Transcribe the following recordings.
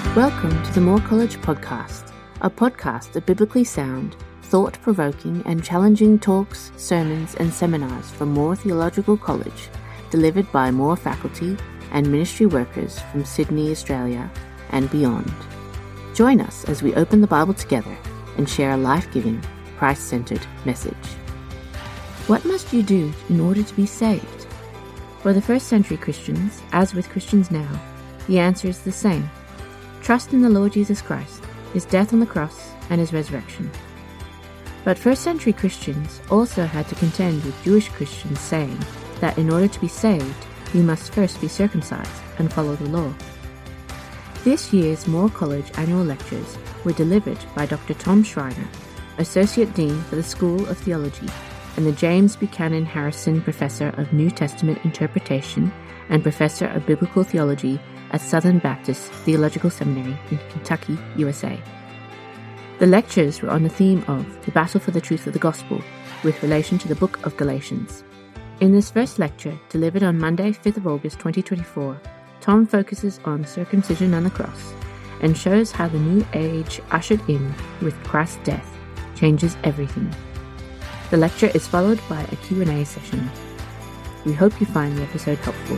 Welcome to the Moore College Podcast, a podcast of biblically sound, thought-provoking and challenging talks, sermons and seminars from Moore Theological College, delivered by Moore faculty and ministry workers from Sydney, Australia and beyond. Join us as we open the Bible together and share a life-giving, Christ-centered message. What must you do in order to be saved? For the first century Christians, as with Christians now, the answer is the same. Trust in the Lord Jesus Christ, his death on the cross, and his resurrection. But first century Christians also had to contend with Jewish Christians saying that in order to be saved, you must first be circumcised and follow the law. This year's Moore College annual lectures were delivered by Dr. Tom Schreiner, Associate Dean for the School of Theology, and the James Buchanan Harrison Professor of New Testament Interpretation and Professor of Biblical Theology at Southern Baptist Theological Seminary in Kentucky, USA. The lectures were on the theme of the battle for the truth of the gospel with relation to the book of Galatians. In this first lecture, delivered on Monday, 5th of August 2024, Tom focuses on circumcision and the cross and shows how the new age ushered in with Christ's death changes everything. The lecture is followed by a Q&A session. We hope you find the episode helpful.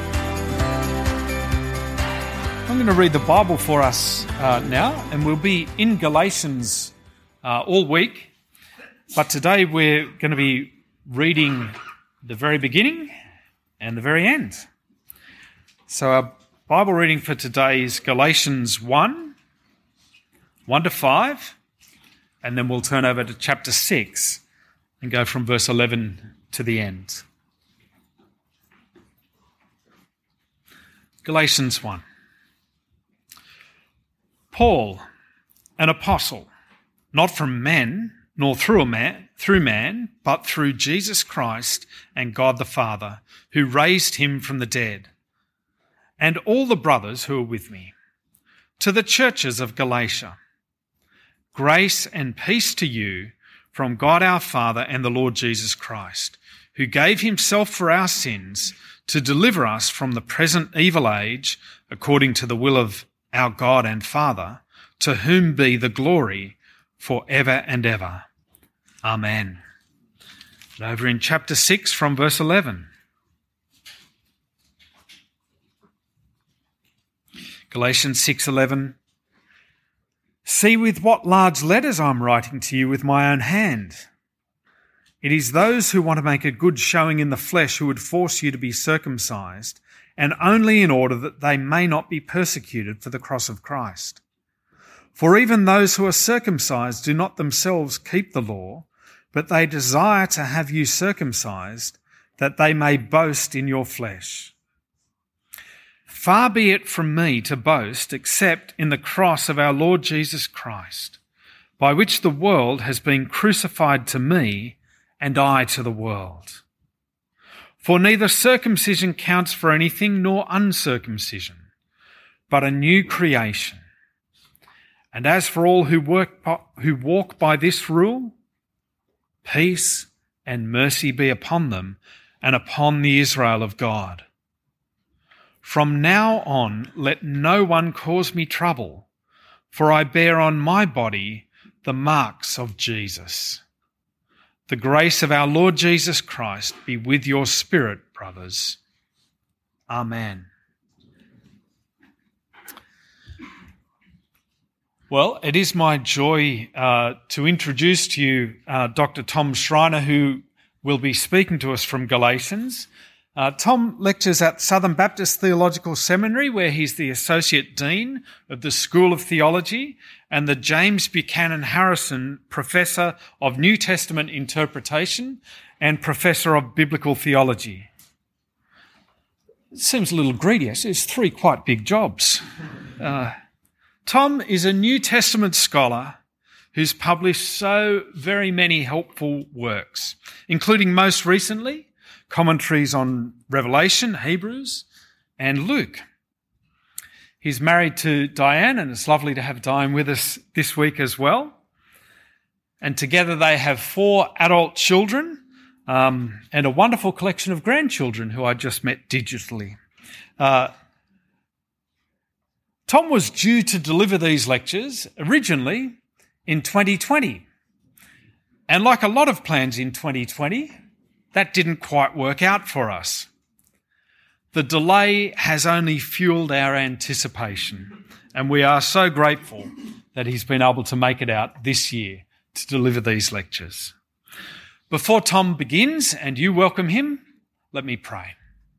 I'm going to read the Bible for us now, and we'll be in Galatians all week. But today we're going to be reading the very beginning and the very end. So our Bible reading for today is Galatians 1 to 5, and then we'll turn over to chapter 6 and go from verse 11 to the end. Galatians 1. Paul, an apostle, not from men, nor through man, but through Jesus Christ and God the Father, who raised him from the dead, and all the brothers who are with me, to the churches of Galatia. Grace and peace to you from God our Father and the Lord Jesus Christ, who gave himself for our sins to deliver us from the present evil age, according to the will of our God and Father, to whom be the glory for ever and ever. Amen. And over in chapter 6 from verse 11. Galatians 6:11. See with what large letters I'm writing to you with my own hand. It is those who want to make a good showing in the flesh who would force you to be circumcised, and only in order that they may not be persecuted for the cross of Christ. For even those who are circumcised do not themselves keep the law, but they desire to have you circumcised, that they may boast in your flesh. Far be it from me to boast except in the cross of our Lord Jesus Christ, by which the world has been crucified to me and I to the world. For neither circumcision counts for anything nor uncircumcision, but a new creation. And as for all who walk by this rule, peace and mercy be upon them and upon the Israel of God. From now on, let no one cause me trouble, for I bear on my body the marks of Jesus. The grace of our Lord Jesus Christ be with your spirit, brothers. Amen. Well, it is my joy to introduce to you Dr. Tom Schreiner, who will be speaking to us from Galatians. Tom lectures at Southern Baptist Theological Seminary, where he's the Associate Dean of the School of Theology and the James Buchanan Harrison Professor of New Testament Interpretation and Professor of Biblical Theology. It seems a little greedy. It's 3 quite big jobs. Tom is a New Testament scholar who's published so very many helpful works, including most recently commentaries on Revelation, Hebrews, and Luke. He's married to Diane, and it's lovely to have Diane with us this week as well. And together they have 4 adult children and a wonderful collection of grandchildren who I just met digitally. Tom was due to deliver these lectures originally in 2020. And like a lot of plans in 2020, that didn't quite work out for us. The delay has only fueled our anticipation, and we are so grateful that he's been able to make it out this year to deliver these lectures. Before Tom begins and you welcome him, let me pray.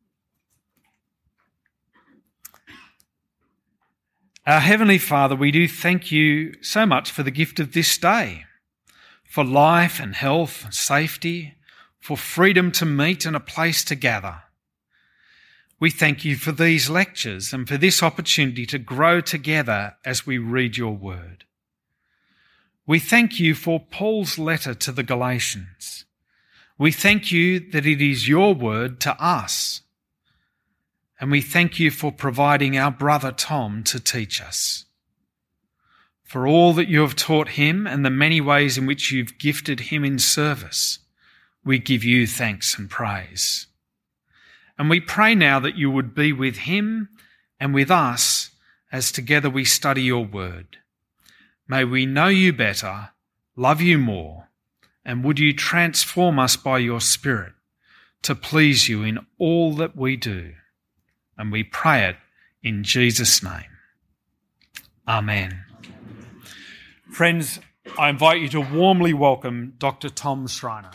Our Heavenly Father, we do thank you so much for the gift of this day, for life and health and safety, for freedom to meet and a place to gather. We thank you for these lectures and for this opportunity to grow together as we read your word. We thank you for Paul's letter to the Galatians. We thank you that it is your word to us. And we thank you for providing our brother Tom to teach us. For all that you have taught him and the many ways in which you've gifted him in service, we give you thanks and praise. And we pray now that you would be with him and with us as together we study your word. May we know you better, love you more, and would you transform us by your Spirit to please you in all that we do. And we pray it in Jesus' name. Amen. Friends, I invite you to warmly welcome Dr. Tom Schreiner.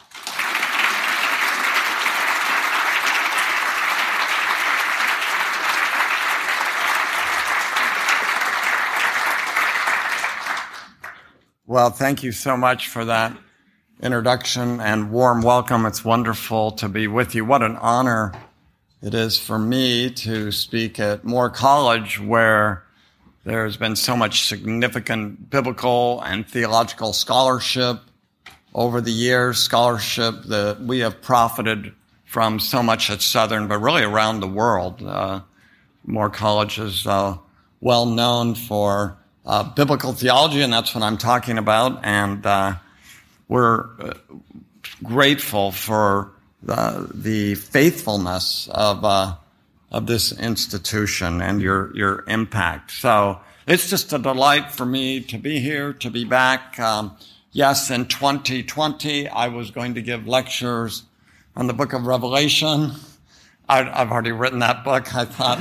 Well, thank you so much for that introduction and warm welcome. It's wonderful to be with you. What an honor it is for me to speak at Moore College, where there's been so much significant biblical and theological scholarship over the years, scholarship that we have profited from so much at Southern, but really around the world. Moore College is well known for biblical theology, and that's what I'm talking about. And we're grateful for the faithfulness of this institution and your impact. So it's just a delight for me to be here, to be back. Yes, in 2020, I was going to give lectures on the book of Revelation. I've already written that book. I thought,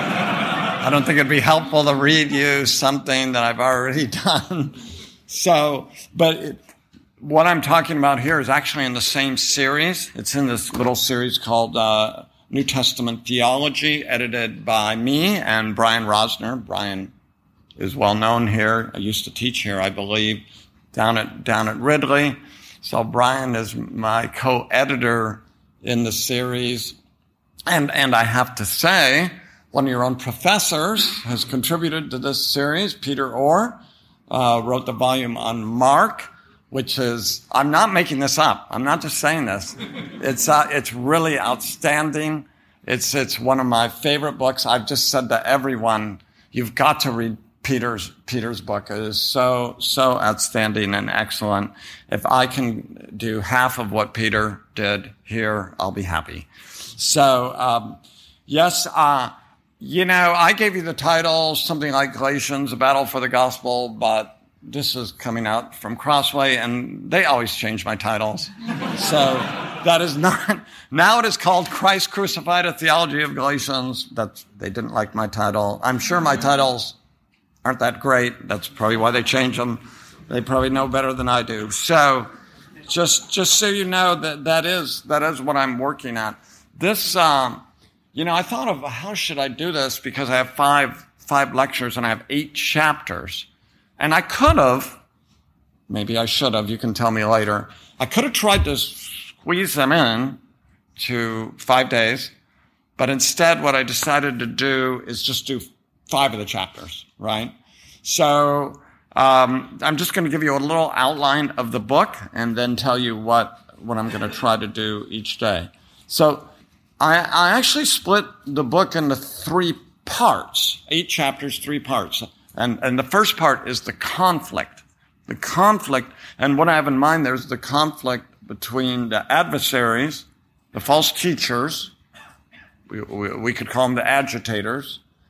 I don't think it'd be helpful to read you something that I've already done. So, but what I'm talking about here is actually in the same series. It's in this little series called New Testament Theology, edited by me and Brian Rosner. Brian is well known here. I used to teach here, I believe, down at Ridley. So Brian is my co-editor in the series. And I have to say, one of your own professors has contributed to this series. Peter Orr wrote the volume on Mark, which is, I'm not making this up. I'm not just saying this. It's really outstanding. It's one of my favorite books. I've just said to everyone, you've got to read Peter's book. It is so outstanding and excellent. If I can do half of what Peter did here, I'll be happy. So, yes, I gave you the title, something like Galatians, A Battle for the Gospel, but this is coming out from Crossway, and they always change my titles. So that is not, now it is called Christ Crucified, A Theology of Galatians. They didn't like my title. I'm sure my titles aren't that great. That's probably why they change them. They probably know better than I do. So just so you know that is what I'm working on. This, I thought of how should I do this, because I have five lectures and I have 8 chapters. And I could have, maybe I should have, you can tell me later, I could have tried to squeeze them in to 5 days, but instead what I decided to do is just do 5 of the chapters, right? So I'm just going to give you a little outline of the book and then tell you what I'm going to try to do each day. So I actually split the book into 3 parts, 8 chapters, 3 parts. And the first part is the conflict. The conflict, and what I have in mind there is the conflict between the adversaries, the false teachers, we could call them the agitators,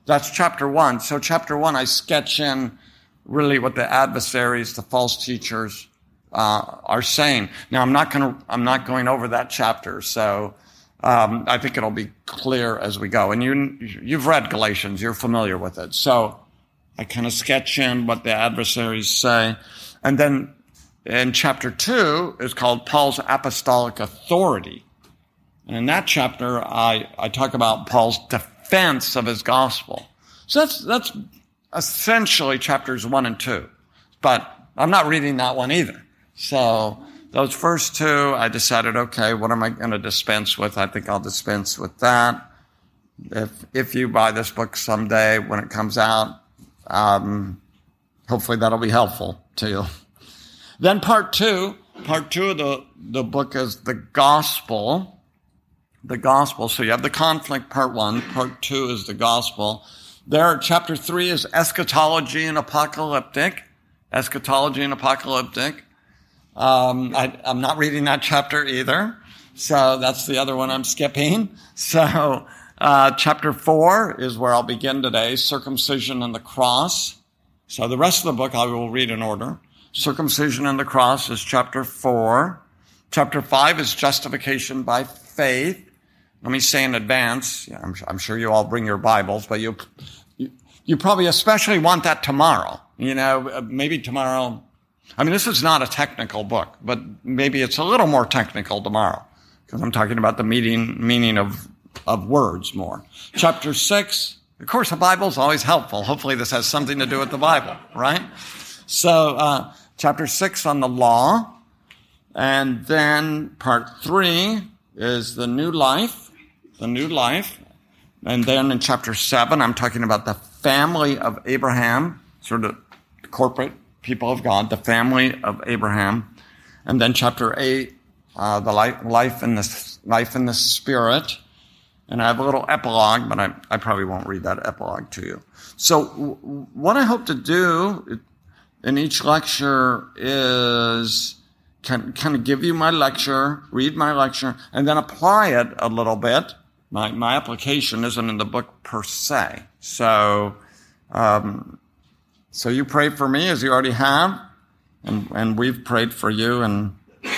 That's chapter 1. So chapter 1, I sketch in really what the adversaries, the false teachers, are saying. Now, I'm not going over that chapter, so I think it'll be clear as we go. And you've read Galatians, you're familiar with it. So I kind of sketch in what the adversaries say. And then in chapter 2 is called Paul's Apostolic Authority. And in that chapter, I talk about Paul's defense of his gospel. So that's essentially chapters 1 and 2. But I'm not reading that one either. So those first two, I decided, okay, what am I going to dispense with? I think I'll dispense with that. If you buy this book someday when it comes out, hopefully that'll be helpful to you. Then part two of the book is the gospel. The gospel. So you have the conflict, part 1. Part 2 is the gospel. There, chapter 3 is eschatology and apocalyptic. Eschatology and apocalyptic. I'm not reading that chapter either. So that's the other one I'm skipping. So, chapter 4 is where I'll begin today, circumcision and the cross. So the rest of the book I will read in order. Circumcision and the cross is chapter 4. Chapter 5 is justification by faith. Let me say in advance, I'm sure you all bring your Bibles, but you probably especially want that tomorrow. Maybe tomorrow. I mean, this is not a technical book, but maybe it's a little more technical tomorrow because I'm talking about the meaning of words more. Chapter 6, of course, the Bible is always helpful. Hopefully this has something to do with the Bible, right? So, chapter 6 on the law. And then part 3 is the new life. And then in chapter 7, I'm talking about the family of Abraham, sort of corporate people of God, the family of Abraham. And then chapter 8, the life in the Spirit. And I have a little epilogue, but I probably won't read that epilogue to you. So what I hope to do in each lecture is kind of give you my lecture, read my lecture, and then apply it a little bit. My application isn't in the book per se. So you pray for me as you already have, and we've prayed for you, and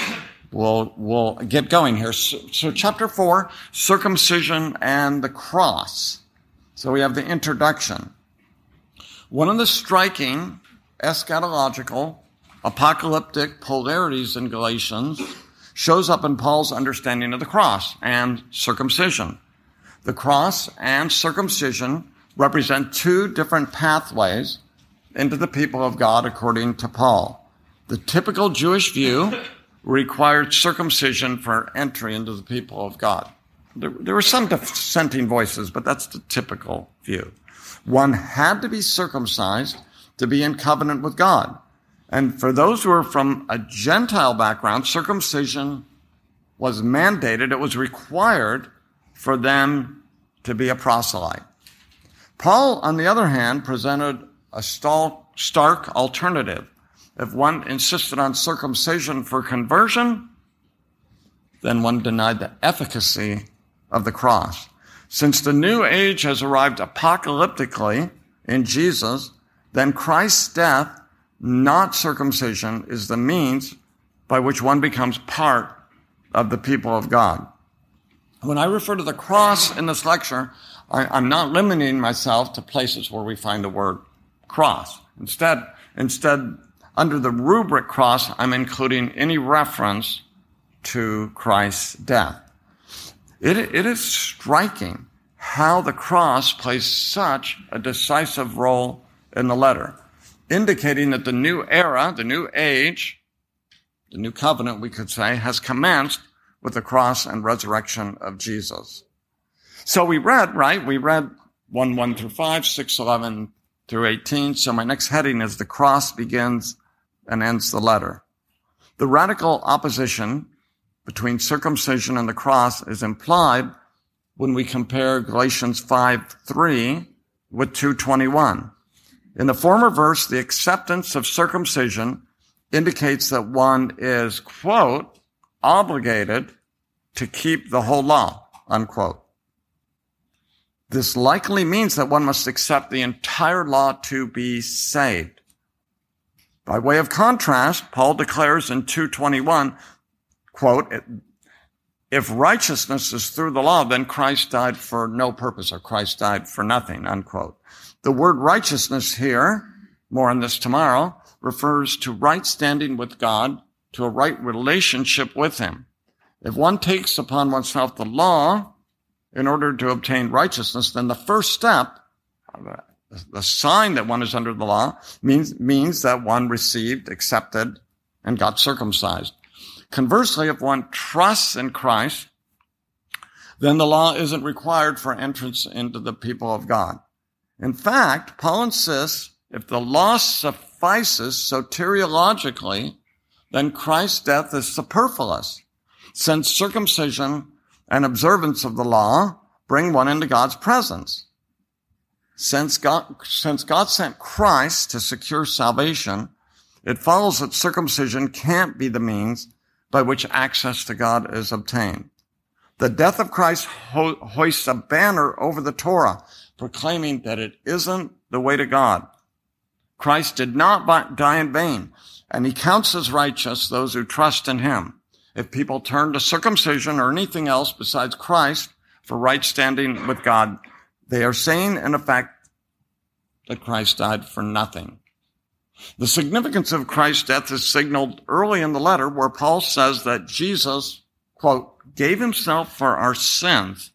we'll get going here. So chapter 4, circumcision and the cross. So we have the introduction. One of the striking eschatological, apocalyptic polarities in Galatians shows up in Paul's understanding of the cross and circumcision. The cross and circumcision represent two different pathways into the people of God according to Paul. The typical Jewish view required circumcision for entry into the people of God. There were some dissenting voices, but that's the typical view. One had to be circumcised to be in covenant with God. And for those who are from a Gentile background, circumcision was mandated. It was required for them to be a proselyte. Paul, on the other hand, presented a stark alternative. If one insisted on circumcision for conversion, then one denied the efficacy of the cross. Since the new age has arrived apocalyptically in Jesus, then Christ's death, not circumcision, is the means by which one becomes part of the people of God. When I refer to the cross in this lecture, I'm not limiting myself to places where we find the word cross. Instead, under the rubric cross, I'm including any reference to Christ's death. It is striking how the cross plays such a decisive role in the letter, indicating that the new era, the new age, the new covenant, we could say, has commenced with the cross and resurrection of Jesus. So we read 1 through 5, 6, 11 through 18. So my next heading is the cross begins and ends the letter. The radical opposition between circumcision and the cross is implied when we compare Galatians 5:3 with 2:21. In the former verse, the acceptance of circumcision indicates that one is, quote, obligated to keep the whole law, unquote. This likely means that one must accept the entire law to be saved. By way of contrast, Paul declares in 2:21, quote, if righteousness is through the law, then Christ died for no purpose, or Christ died for nothing, unquote. The word righteousness here, more on this tomorrow, refers to right standing with God, to a right relationship with him. If one takes upon oneself the law in order to obtain righteousness, then the first step, the sign that one is under the law, means that one received, accepted, and got circumcised. Conversely, if one trusts in Christ, then the law isn't required for entrance into the people of God. In fact, Paul insists if the law suffices soteriologically, then Christ's death is superfluous, since circumcision and observance of the law bring one into God's presence. Since God sent Christ to secure salvation, it follows that circumcision can't be the means by which access to God is obtained. The death of Christ hoists a banner over the Torah, proclaiming that it isn't the way to God. Christ did not die in vain, and he counts as righteous those who trust in him. If people turn to circumcision or anything else besides Christ for right standing with God, they are saying, in effect, that Christ died for nothing. The significance of Christ's death is signaled early in the letter, where Paul says that Jesus, quote, gave himself for our sins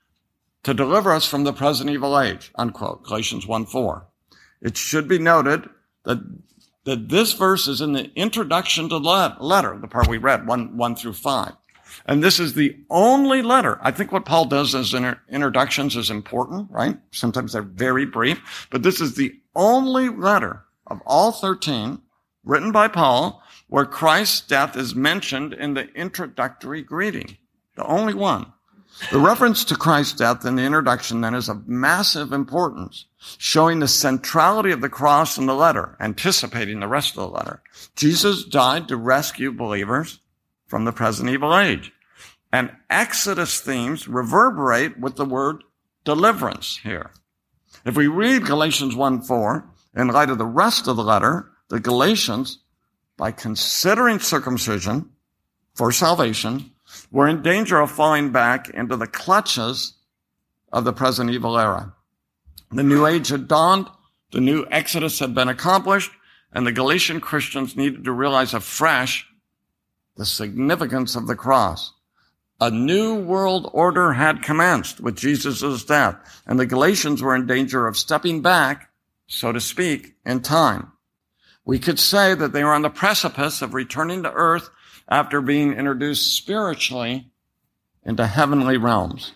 to deliver us from the present evil age, unquote, Galatians 1:4. It should be noted that this verse is in the introduction to the letter, the part we read, 1 through 5. And this is the only letter. I think what Paul does as introductions is important, right? Sometimes they're very brief, but this is the only letter of all 13 written by Paul where Christ's death is mentioned in the introductory greeting. The only one. The reference to Christ's death in the introduction then is of massive importance, showing the centrality of the cross in the letter, anticipating the rest of the letter. Jesus died to rescue believers from the present evil age. And Exodus themes reverberate with the word deliverance here. If we read Galatians 1:4, in light of the rest of the letter, the Galatians, by considering circumcision for salvation, were in danger of falling back into the clutches of the present evil era. The new age had dawned, the new Exodus had been accomplished, and the Galatian Christians needed to realize afresh the significance of the cross. A new world order had commenced with Jesus' death, and the Galatians were in danger of stepping back, so to speak, in time. We could say that they were on the precipice of returning to earth after being introduced spiritually into heavenly realms.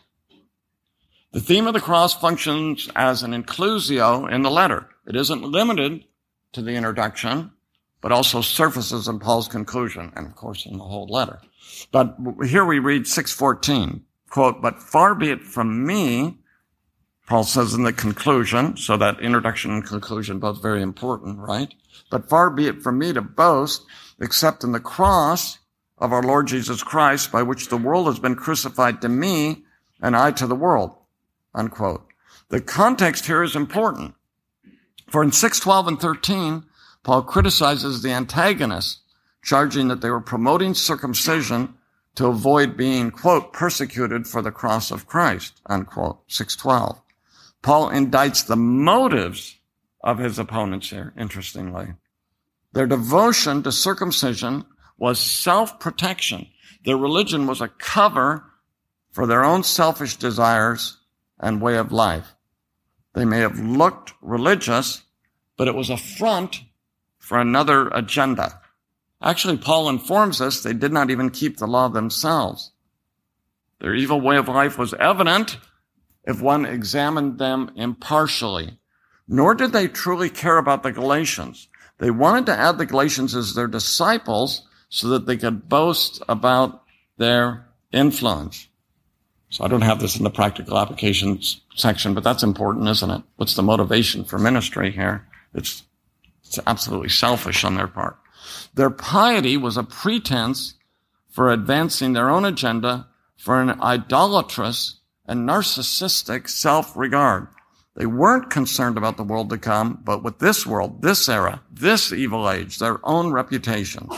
The theme of the cross functions as an inclusio in the letter. It isn't limited to the introduction, but also surfaces in Paul's conclusion, and of course in the whole letter. But here we read 6:14, quote, but far be it from me, Paul says in the conclusion, so that introduction and conclusion both very important, right? But far be it from me to boast, except in the cross of our Lord Jesus Christ, by which the world has been crucified to me and I to the world, unquote. The context here is important. For in 6:12 and 13, Paul criticizes the antagonists, charging that they were promoting circumcision to avoid being, quote, persecuted for the cross of Christ, unquote, 6:12. Paul indicts the motives of his opponents here, interestingly. Their devotion to circumcision was self-protection. Their religion was a cover for their own selfish desires and way of life. They may have looked religious, but it was a front for another agenda. Actually, Paul informs us they did not even keep the law themselves. Their evil way of life was evident if one examined them impartially. Nor did they truly care about the Galatians. They wanted to add the Galatians as their disciples so that they could boast about their influence. So I don't have this in the practical applications section, but that's important, isn't it? What's the motivation for ministry here? It's absolutely selfish on their part. Their piety was a pretense for advancing their own agenda for an idolatrous and narcissistic self-regard. They weren't concerned about the world to come, but with this world, this era, this evil age, their own reputation.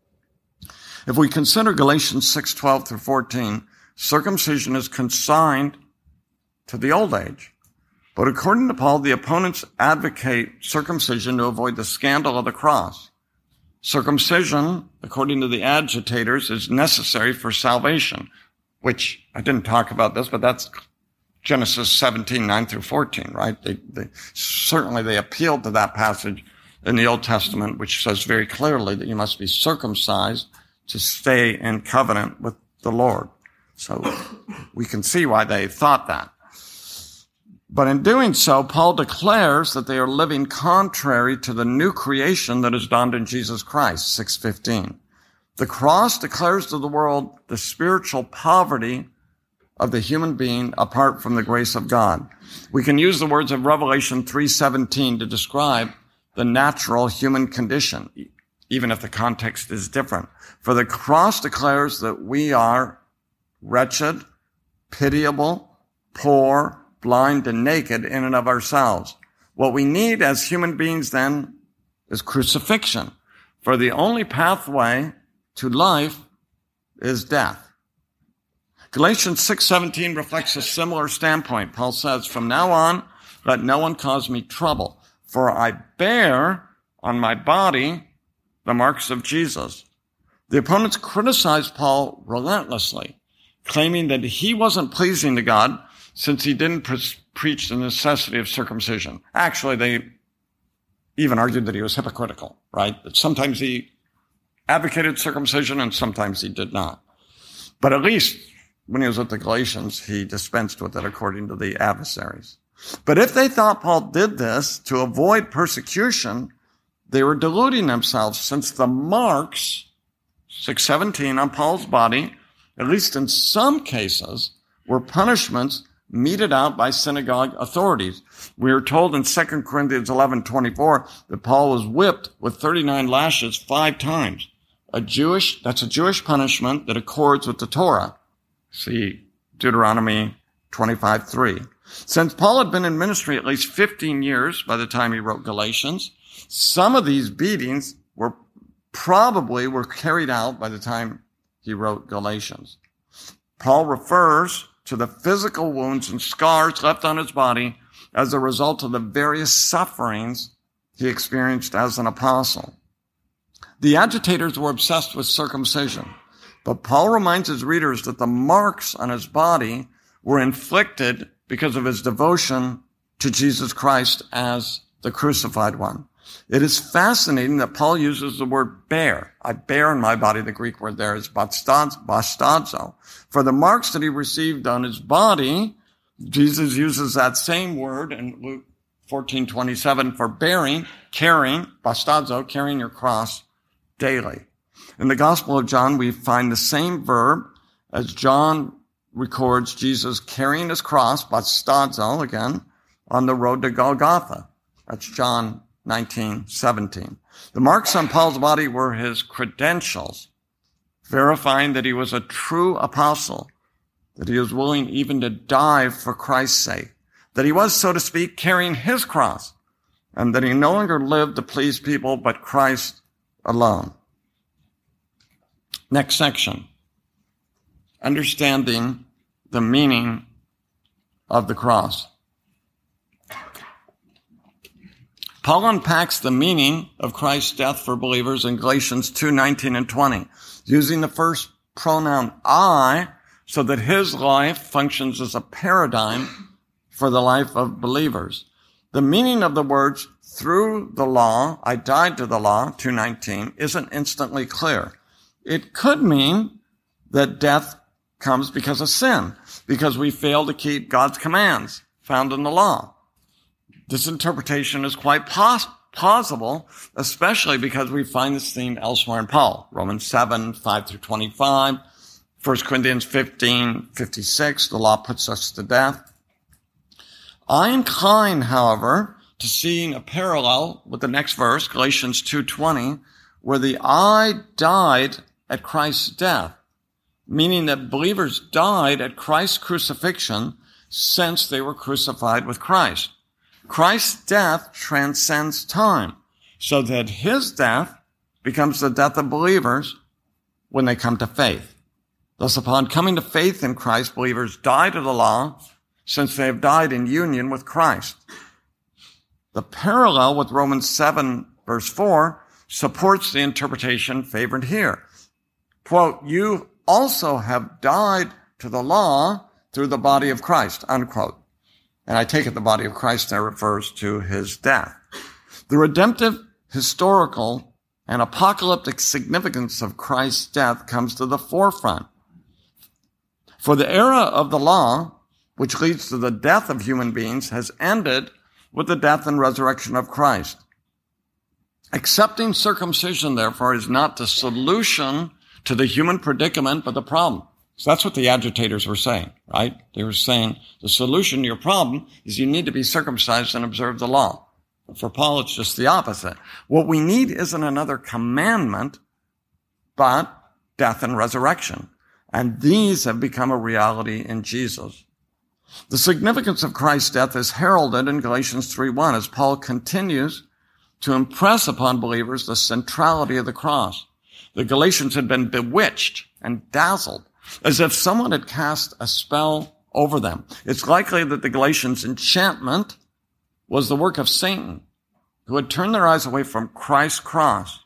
If we consider Galatians 6:12 through 14, circumcision is consigned to the old age. But according to Paul, the opponents advocate circumcision to avoid the scandal of the cross. Circumcision, according to the agitators, is necessary for salvation, which I didn't talk about this, but that's Genesis 17:9 through 14, right? They appealed to that passage in the Old Testament, which says very clearly that you must be circumcised to stay in covenant with the Lord. So we can see why they thought that. But in doing so, Paul declares that they are living contrary to the new creation that has dawned in Jesus Christ, 6:15. The cross declares to the world the spiritual poverty of the human being apart from the grace of God. We can use the words of Revelation 3:17 to describe the natural human condition, even if the context is different. For the cross declares that we are wretched, pitiable, poor, blind, and naked in and of ourselves. What we need as human beings then is crucifixion. For the only pathway to life is death. Galatians 6:17 reflects a similar standpoint. Paul says, "From now on, let no one cause me trouble, for I bear on my body the marks of Jesus." The opponents criticized Paul relentlessly, claiming that he wasn't pleasing to God since he didn't preach the necessity of circumcision. Actually, they even argued that he was hypocritical, right? That sometimes he advocated circumcision and sometimes he did not. But at least when he was with the Galatians, he dispensed with it according to the adversaries. But if they thought Paul did this to avoid persecution, they were deluding themselves, since the marks, 6:17, on Paul's body, at least in some cases, were punishments meted out by synagogue authorities. We are told in 2 Corinthians 11:24 that Paul was whipped with 39 lashes 5 times. That's a Jewish punishment that accords with the Torah. See Deuteronomy 25:3. Since Paul had been in ministry at least 15 years by the time he wrote Galatians, some of these beatings were carried out by the time he wrote Galatians. Paul refers to the physical wounds and scars left on his body as a result of the various sufferings he experienced as an apostle. The agitators were obsessed with circumcision, but Paul reminds his readers that the marks on his body were inflicted because of his devotion to Jesus Christ as the crucified one. It is fascinating that Paul uses the word bear. I bear in my body. The Greek word there is bastazo. For the marks that he received on his body, Jesus uses that same word in Luke 14:27 for bearing, carrying, bastazo, carrying your cross daily. In the Gospel of John, we find the same verb as John records Jesus carrying his cross, bastazo again, on the road to Golgotha. That's John 19:17. The marks on Paul's body were his credentials, verifying that he was a true apostle, that he was willing even to die for Christ's sake, that he was, so to speak, carrying his cross, and that he no longer lived to please people but Christ alone. Next section. Understanding the meaning of the cross. Paul unpacks the meaning of Christ's death for believers in Galatians 2:19 and 20, using the first pronoun I, so that his life functions as a paradigm for the life of believers. The meaning of the words through the law, I died to the law, 2:19, isn't instantly clear. It could mean that death comes because of sin, because we fail to keep God's commands found in the law. This interpretation is quite plausible, especially because we find this theme elsewhere in Paul. Romans 7:5-25, 1 Corinthians 15:56, the law puts us to death. I incline, however, to seeing a parallel with the next verse, Galatians 2:20, where the I died at Christ's death. meaning that believers died at Christ's crucifixion since they were crucified with Christ. Christ's death transcends time, so that his death becomes the death of believers when they come to faith. Thus, upon coming to faith in Christ, believers die to the law since they have died in union with Christ. The parallel with Romans 7, verse 4, supports the interpretation favored here. Quote, you also have died to the law through the body of Christ, unquote. And I take it the body of Christ there refers to his death. The redemptive, historical, and apocalyptic significance of Christ's death comes to the forefront. For the era of the law, which leads to the death of human beings, has ended with the death and resurrection of Christ. Accepting circumcision, therefore, is not the solution to the human predicament, but the problem. So that's what the agitators were saying, right? They were saying the solution to your problem is you need to be circumcised and observe the law. For Paul, it's just the opposite. What we need isn't another commandment, but death and resurrection. And these have become a reality in Jesus. The significance of Christ's death is heralded in Galatians 3:1 as Paul continues to impress upon believers the centrality of the cross. The Galatians had been bewitched and dazzled, as if someone had cast a spell over them. It's likely that the Galatians' enchantment was the work of Satan, who had turned their eyes away from Christ's cross.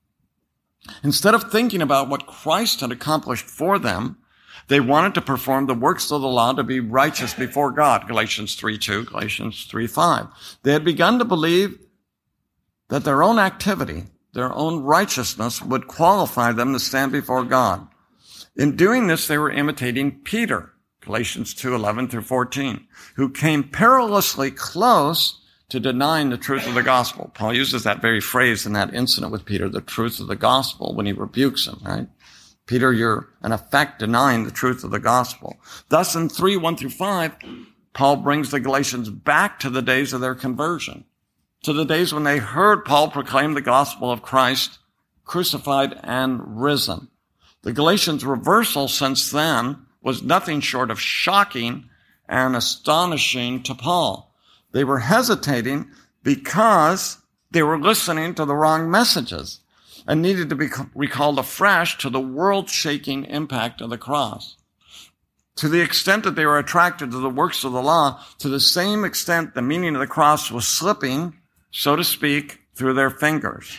Instead of thinking about what Christ had accomplished for them, they wanted to perform the works of the law to be righteous before God. Galatians 3:2, Galatians 3:5. They had begun to believe that their own activity, their own righteousness would qualify them to stand before God. In doing this, they were imitating Peter, Galatians 2:11 through 14, who came perilously close to denying the truth of the gospel. Paul uses that very phrase in that incident with Peter, the truth of the gospel, when he rebukes him, right? Peter, you're in effect denying the truth of the gospel. Thus, in 3:1 through 5, Paul brings the Galatians back to the days of their conversion, to the days when they heard Paul proclaim the gospel of Christ, crucified and risen. The Galatians' reversal since then was nothing short of shocking and astonishing to Paul. They were hesitating because they were listening to the wrong messages and needed to be recalled afresh to the world-shaking impact of the cross. To the extent that they were attracted to the works of the law, to the same extent the meaning of the cross was slipping, so to speak, through their fingers.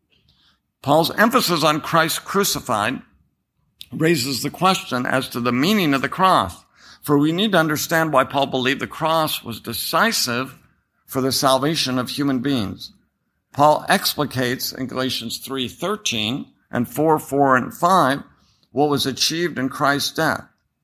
Paul's emphasis on Christ crucified raises the question as to the meaning of the cross. For we need to understand why Paul believed the cross was decisive for the salvation of human beings. Paul explicates in Galatians 3:13 and 4:4 and 5 what was achieved in Christ's death.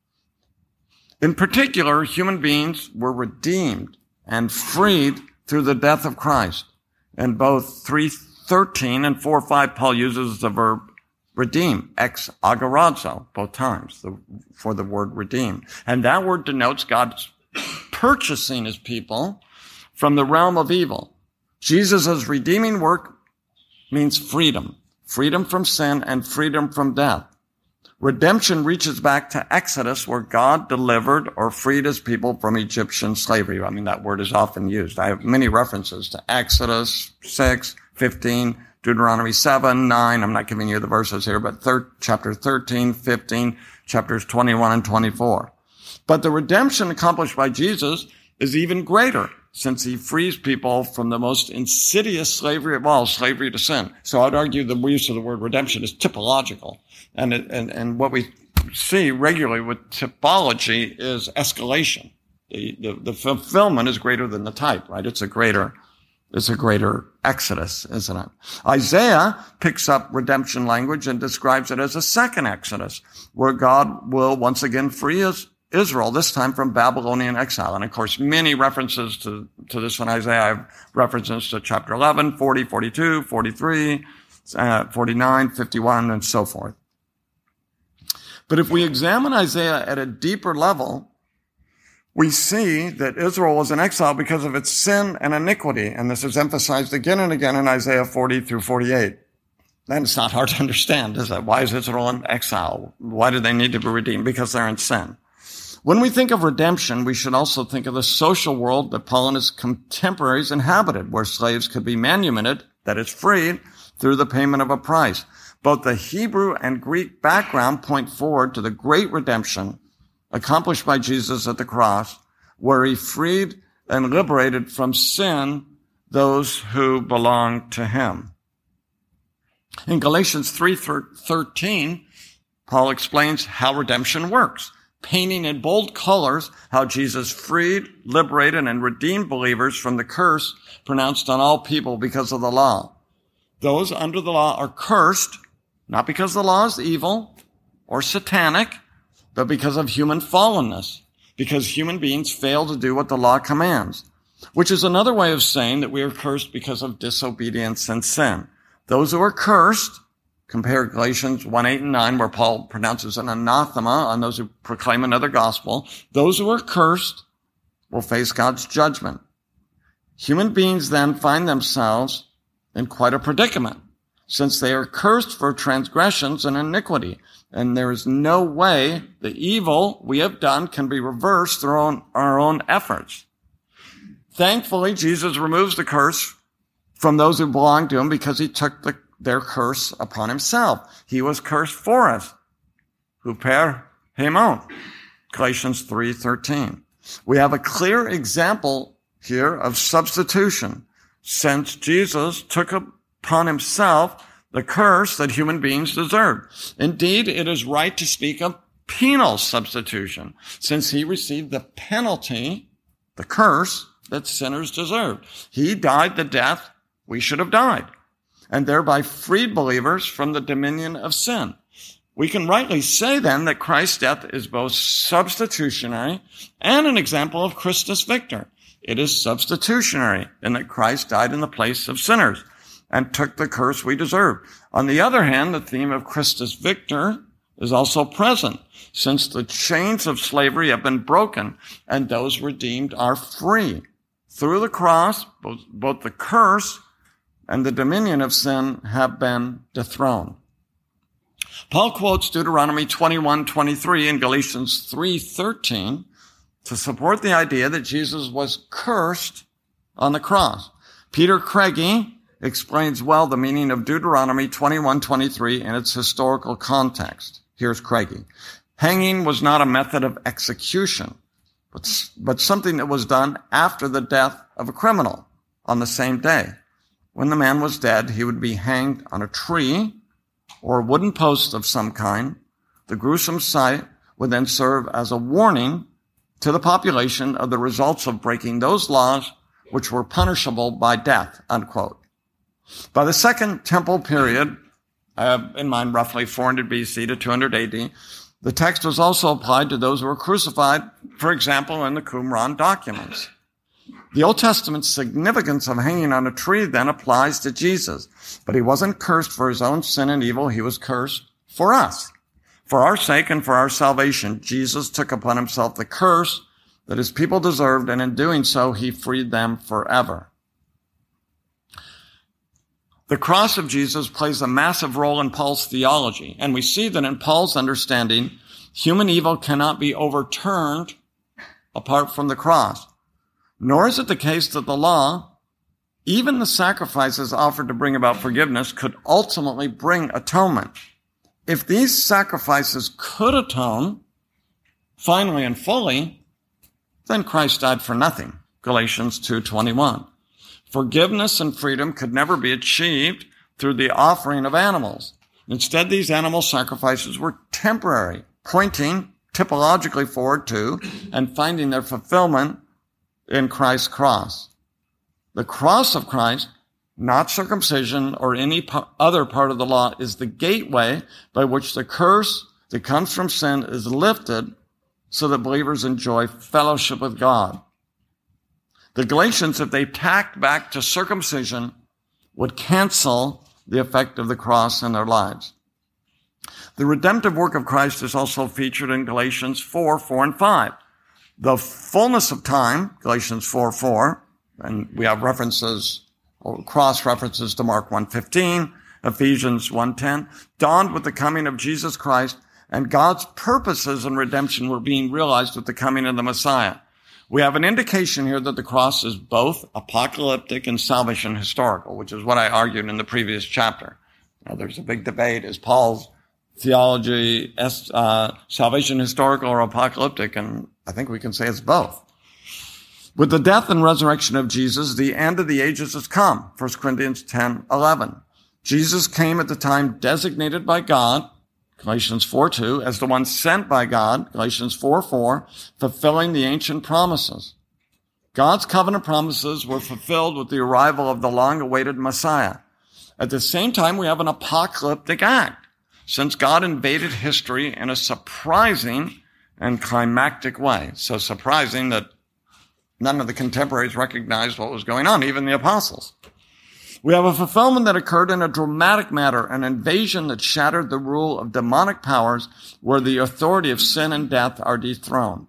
In particular, human beings were redeemed and freed through the death of Christ. In both 3:13 and 4:5, Paul uses the verb redeem, ex agorazo, both times, for the word redeem. And that word denotes God's purchasing his people from the realm of evil. Jesus' redeeming work means freedom, freedom from sin and freedom from death. Redemption reaches back to Exodus, where God delivered or freed his people from Egyptian slavery. I mean, that word is often used. I have many references to Exodus 6, 15, Deuteronomy 7, 9. I'm not giving you the verses here, but chapter 13, 15, chapters 21 and 24. But the redemption accomplished by Jesus is even greater, since he frees people from the most insidious slavery of all, slavery to sin. So I'd argue the use of the word redemption is typological. And what we see regularly with typology is escalation. The fulfillment is greater than the type, right? It's a greater exodus, isn't it? Isaiah picks up redemption language and describes it as a second exodus, where God will once again free Israel, this time from Babylonian exile. And of course, many references to this in Isaiah. I have references to chapter 11, 40, 42, 43, 49, 51, and so forth. But if we examine Isaiah at a deeper level, we see that Israel was in exile because of its sin and iniquity. And this is emphasized again and again in Isaiah 40 through 48. then it's not hard to understand, is it? Why is Israel in exile? Why do they need to be redeemed? Because they're in sin. When we think of redemption, we should also think of the social world that Paul and his contemporaries inhabited, where slaves could be manumitted, that is freed, through the payment of a price. Both the Hebrew and Greek background point forward to the great redemption accomplished by Jesus at the cross, where he freed and liberated from sin those who belong to him. In Galatians 3:13, Paul explains how redemption works, painting in bold colors how Jesus freed, liberated, and redeemed believers from the curse pronounced on all people because of the law. Those under the law are cursed, not because the law is evil or satanic, but because of human fallenness, because human beings fail to do what the law commands, which is another way of saying that we are cursed because of disobedience and sin. Those who are cursed, compare Galatians 1:8 and 9, where Paul pronounces an anathema on those who proclaim another gospel. Those who are cursed will face God's judgment. Human beings then find themselves in quite a predicament, since they are cursed for transgressions and iniquity, and there is no way the evil we have done can be reversed through our own efforts. Thankfully, Jesus removes the curse from those who belong to him because he took their curse upon himself. He was cursed for us. Huper hemon. Galatians 3:13. We have a clear example here of substitution, since Jesus took upon himself the curse that human beings deserved. Indeed, it is right to speak of penal substitution, since he received the penalty, the curse, that sinners deserved. He died the death we should have died, and thereby freed believers from the dominion of sin. We can rightly say then that Christ's death is both substitutionary and an example of Christus Victor. It is substitutionary in that Christ died in the place of sinners and took the curse we deserve. On the other hand, the theme of Christus Victor is also present, since the chains of slavery have been broken and those redeemed are free. Through the cross, both the curse and the dominion of sin have been dethroned. Paul quotes Deuteronomy 21:23 and Galatians 3:13 to support the idea that Jesus was cursed on the cross. Peter Craigie explains well the meaning of Deuteronomy 21:23 in its historical context. Here's Craigie. Hanging was not a method of execution, but something that was done after the death of a criminal on the same day. When the man was dead, he would be hanged on a tree or a wooden post of some kind. The gruesome sight would then serve as a warning to the population of the results of breaking those laws which were punishable by death, unquote. By the Second Temple period, I have in mind roughly 400 BC to 200 AD, the text was also applied to those who were crucified, for example, in the Qumran documents. The Old Testament's significance of hanging on a tree then applies to Jesus, but he wasn't cursed for his own sin and evil. He was cursed for us. For our sake and for our salvation, Jesus took upon himself the curse that his people deserved, and in doing so, he freed them forever. The cross of Jesus plays a massive role in Paul's theology, and we see that in Paul's understanding, human evil cannot be overturned apart from the cross. Nor is it the case that the law, even the sacrifices offered to bring about forgiveness, could ultimately bring atonement. If these sacrifices could atone, finally and fully, then Christ died for nothing. Galatians 2:21. Forgiveness and freedom could never be achieved through the offering of animals. Instead, these animal sacrifices were temporary, pointing typologically forward to and finding their fulfillment in Christ's cross. The cross of Christ, not circumcision or any other part of the law, is the gateway by which the curse that comes from sin is lifted so that believers enjoy fellowship with God. The Galatians, if they tacked back to circumcision, would cancel the effect of the cross in their lives. The redemptive work of Christ is also featured in Galatians 4:4 and 5. The fullness of time, Galatians 4:4, and we have references, or cross references to Mark 1:15 Ephesians 1:10, dawned with the coming of Jesus Christ, and God's purposes in redemption were being realized with the coming of the Messiah. We have an indication here that the cross is both apocalyptic and salvation historical, which is what I argued in the previous chapter. Now, there's a big debate. Is Paul's theology salvation historical or apocalyptic? And I think we can say it's both. With the death and resurrection of Jesus, the end of the ages has come. 1 Corinthians 10:11. Jesus came at the time designated by God, Galatians 4:2, as the one sent by God, Galatians 4:4, fulfilling the ancient promises. God's covenant promises were fulfilled with the arrival of the long-awaited Messiah. At the same time, we have an apocalyptic act, since God invaded history in a surprising and climactic way. So surprising that none of the contemporaries recognized what was going on, even the apostles. We have a fulfillment that occurred in a dramatic manner, an invasion that shattered the rule of demonic powers where the authority of sin and death are dethroned.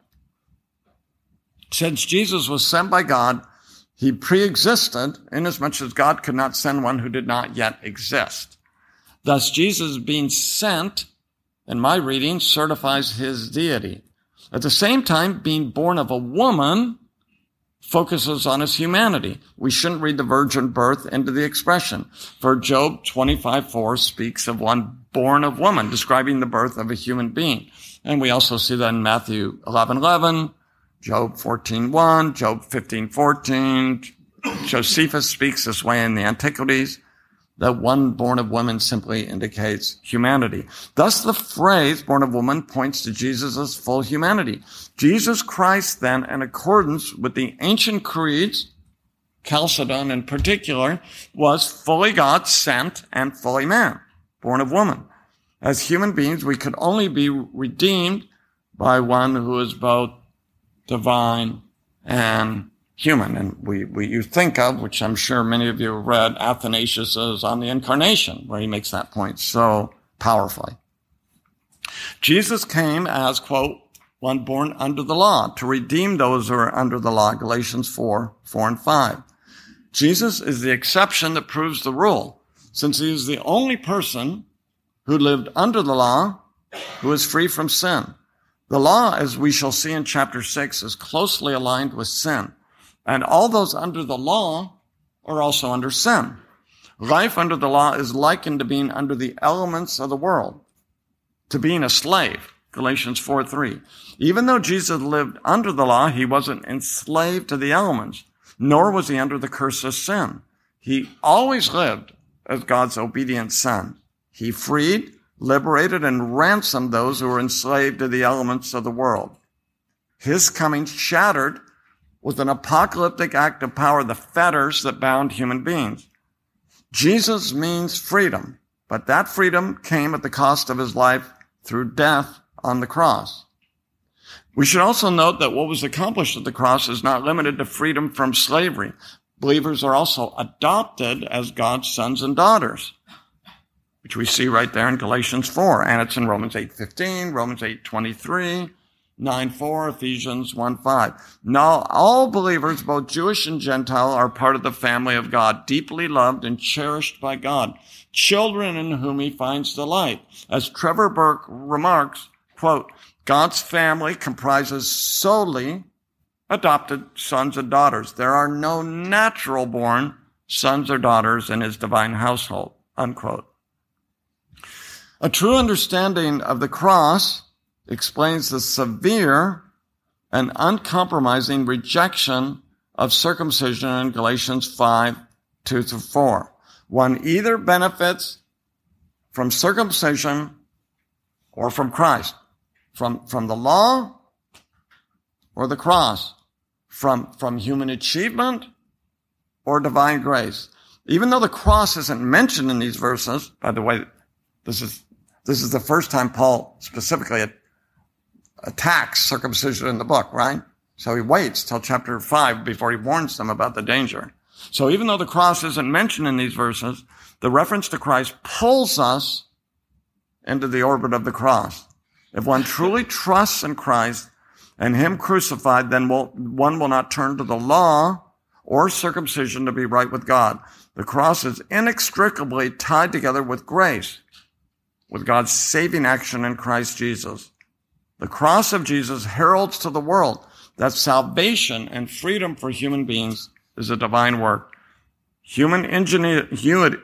Since Jesus was sent by God, he pre-existed inasmuch as God could not send one who did not yet exist. Thus, Jesus being sent, in my reading, certifies his deity. At the same time, being born of a woman focuses on his humanity. We shouldn't read the virgin birth into the expression, for Job 25:4 speaks of one born of woman, describing the birth of a human being. And we also see that in Matthew 11:11, Job 14:1, Job 15:14. Josephus speaks this way in the Antiquities, that one born of woman simply indicates humanity. Thus, the phrase born of woman points to Jesus' full humanity. Jesus Christ, then, in accordance with the ancient creeds, Chalcedon in particular, was fully God sent and fully man, born of woman. As human beings, we could only be redeemed by one who is both divine and human. And you think of, which I'm sure many of you have read, Athanasius' On the Incarnation, where he makes that point so powerfully. Jesus came as, quote, one born under the law, to redeem those who are under the law, Galatians 4:4 and 5. Jesus is the exception that proves the rule, since he is the only person who lived under the law who is free from sin. The law, as we shall see in chapter 6, is closely aligned with sin. And all those under the law are also under sin. Life under the law is likened to being under the elements of the world, to being a slave, Galatians 4:3. Even though Jesus lived under the law, he wasn't enslaved to the elements, nor was he under the curse of sin. He always lived as God's obedient son. He freed, liberated, and ransomed those who were enslaved to the elements of the world. His coming shattered with an apocalyptic act of power the fetters that bound human beings. Jesus means freedom, but that freedom came at the cost of his life through death on the cross. We should also note that what was accomplished at the cross is not limited to freedom from slavery. Believers are also adopted as God's sons and daughters, which we see right there in Galatians 4, and it's in Romans 8:15, Romans 8:23, 9:4, Ephesians 1:5. Now, all believers, both Jewish and Gentile, are part of the family of God, deeply loved and cherished by God, children in whom he finds delight. As Trevor Burke remarks, quote, God's family comprises solely adopted sons and daughters. There are no natural born sons or daughters in his divine household, unquote. A true understanding of the cross explains the severe and uncompromising rejection of circumcision in Galatians 5:2-4. One either benefits from circumcision or from Christ, from the law or the cross, from human achievement or divine grace. Even though the cross isn't mentioned in these verses, by the way, this is the first time Paul specifically attacks circumcision in the book, right? So he waits till chapter 5 before he warns them about the danger. So even though the cross isn't mentioned in these verses, the reference to Christ pulls us into the orbit of the cross. If one truly trusts in Christ and him crucified, then one will not turn to the law or circumcision to be right with God. The cross is inextricably tied together with grace, with God's saving action in Christ Jesus. The cross of Jesus heralds to the world that salvation and freedom for human beings is a divine work. Human ingenuity,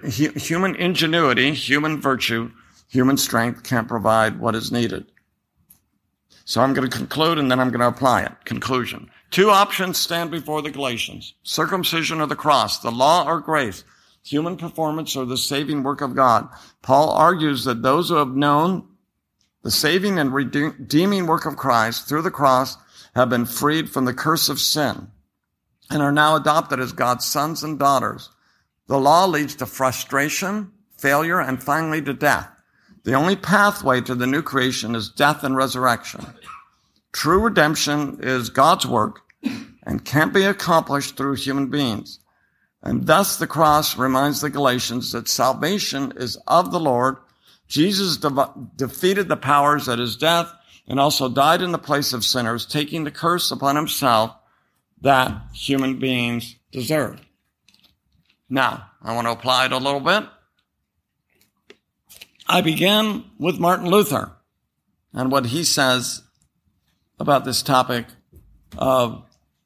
human virtue, human strength can't provide what is needed. So I'm going to conclude and then I'm going to apply it. Conclusion. Two options stand before the Galatians: circumcision or the cross, the law or grace, human performance or the saving work of God. Paul argues that those who have known the saving and redeeming work of Christ through the cross have been freed from the curse of sin and are now adopted as God's sons and daughters. The law leads to frustration, failure, and finally to death. The only pathway to the new creation is death and resurrection. True redemption is God's work and can't be accomplished through human beings. And thus the cross reminds the Galatians that salvation is of the Lord. Jesus defeated the powers at his death and also died in the place of sinners, taking the curse upon himself that human beings deserve. Now, I want to apply it a little bit. I begin with Martin Luther and what he says about this topic of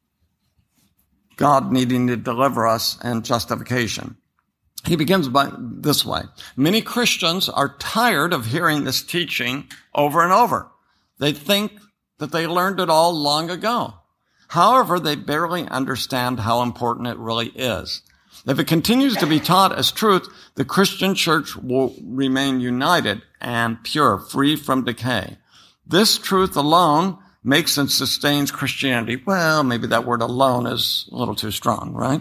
God needing to deliver us and justification. He begins by this way. Many Christians are tired of hearing this teaching over and over. They think that they learned it all long ago. However, they barely understand how important it really is. If it continues to be taught as truth, the Christian church will remain united and pure, free from decay. This truth alone makes and sustains Christianity. Well, maybe that word alone is a little too strong, right?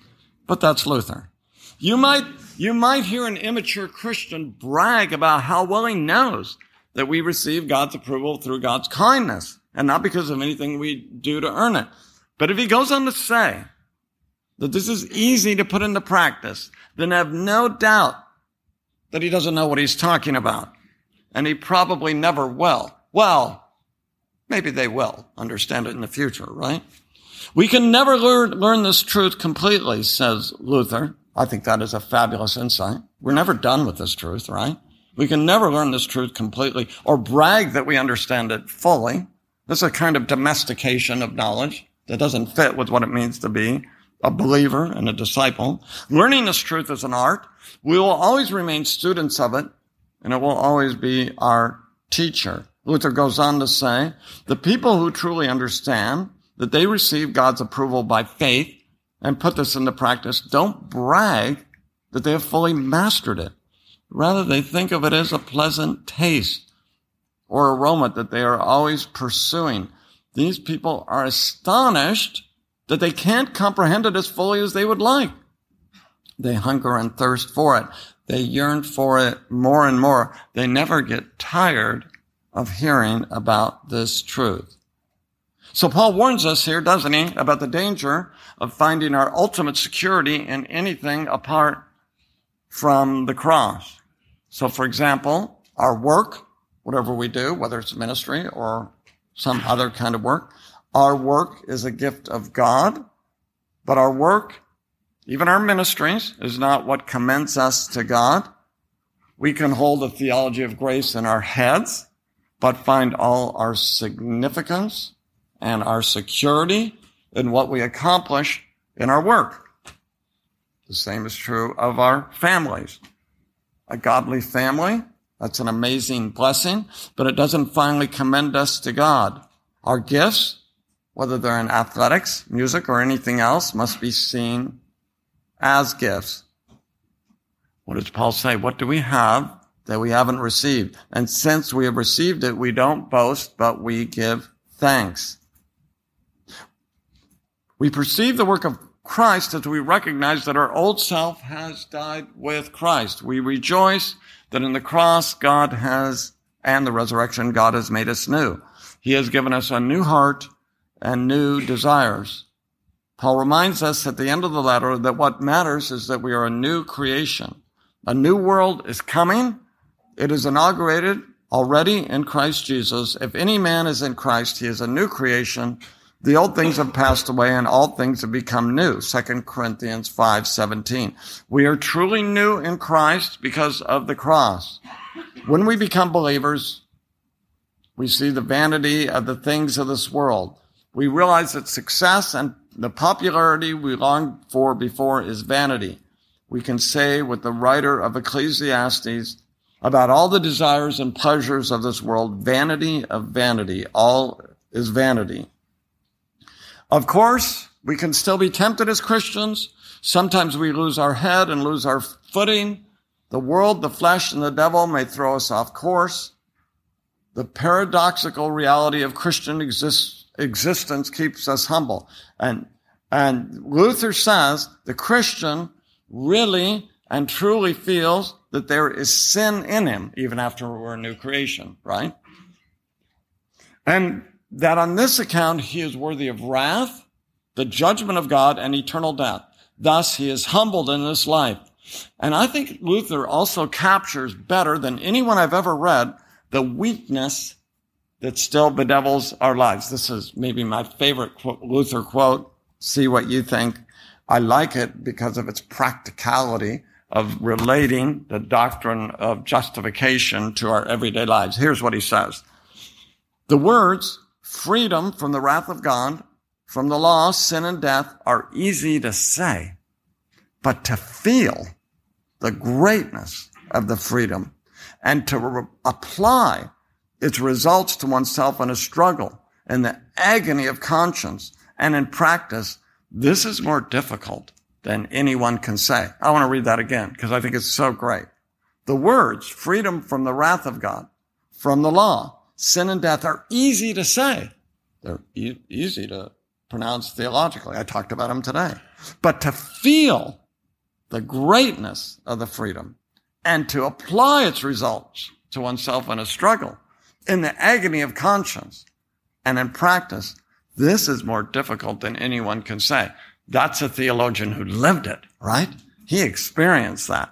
But that's Luther. You might hear an immature Christian brag about how well he knows that we receive God's approval through God's kindness and not because of anything we do to earn it. But if he goes on to say that this is easy to put into practice, then have no doubt that he doesn't know what he's talking about. And he probably never will. Well, maybe they will understand it in the future, right? We can never learn this truth completely, says Luther. I think that is a fabulous insight. We're never done with this truth, right? We can never learn this truth completely or brag that we understand it fully. This is a kind of domestication of knowledge that doesn't fit with what it means to be a believer and a disciple. Learning this truth is an art. We will always remain students of it, and it will always be our teacher. Luther goes on to say, the people who truly understand that they receive God's approval by faith and put this into practice don't brag that they have fully mastered it. Rather, they think of it as a pleasant taste or aroma that they are always pursuing. These people are astonished that they can't comprehend it as fully as they would like. They hunger and thirst for it. They yearn for it more and more. They never get tired of hearing about this truth. So Paul warns us here, doesn't he, about the danger of finding our ultimate security in anything apart from the cross. So, for example, our work, whatever we do, whether it's ministry or some other kind of work, our work is a gift of God, but our work, even our ministries, is not what commends us to God. We can hold a theology of grace in our heads, but find all our significance and our security in what we accomplish in our work. The same is true of our families. A godly family, that's an amazing blessing, but it doesn't finally commend us to God. Our gifts, whether they're in athletics, music, or anything else, must be seen as gifts. What does Paul say? What do we have that we haven't received? And since we have received it, we don't boast, but we give thanks. We perceive the work of Christ as we recognize that our old self has died with Christ. We rejoice that in the cross, and the resurrection, God has made us new. He has given us a new heart and new desires. Paul reminds us at the end of the letter that what matters is that we are a new creation. A new world is coming. It is inaugurated already in Christ Jesus. If any man is in Christ, he is a new creation. The old things have passed away and all things have become new. 2 Corinthians 5:17. We are truly new in Christ because of the cross. When we become believers, we see the vanity of the things of this world. We realize that success and the popularity we longed for before is vanity. We can say with the writer of Ecclesiastes about all the desires and pleasures of this world, vanity of vanity, all is vanity. Of course, we can still be tempted as Christians. Sometimes we lose our head and lose our footing. The world, the flesh, and the devil may throw us off course. The paradoxical reality of Christian existence keeps us humble. And Luther says the Christian really and truly feels that there is sin in him, even after we're a new creation, right? And that on this account, he is worthy of wrath, the judgment of God, and eternal death. Thus, he is humbled in this life. And I think Luther also captures better than anyone I've ever read the weakness that still bedevils our lives. This is maybe my favorite Luther quote. See what you think. I like it because of its practicality of relating the doctrine of justification to our everyday lives. Here's what he says. The words, freedom from the wrath of God, from the law, sin, and death are easy to say, but to feel the greatness of the freedom and to apply its results to oneself in a struggle, in the agony of conscience, and in practice, this is more difficult than anyone can say. I want to read that again because I think it's so great. The words, freedom from the wrath of God, from the law, sin and death are easy to say. They're easy to pronounce theologically. I talked about them today. But to feel the greatness of the freedom and to apply its results to oneself in a struggle, in the agony of conscience, and in practice, this is more difficult than anyone can say. That's a theologian who lived it, right? He experienced that.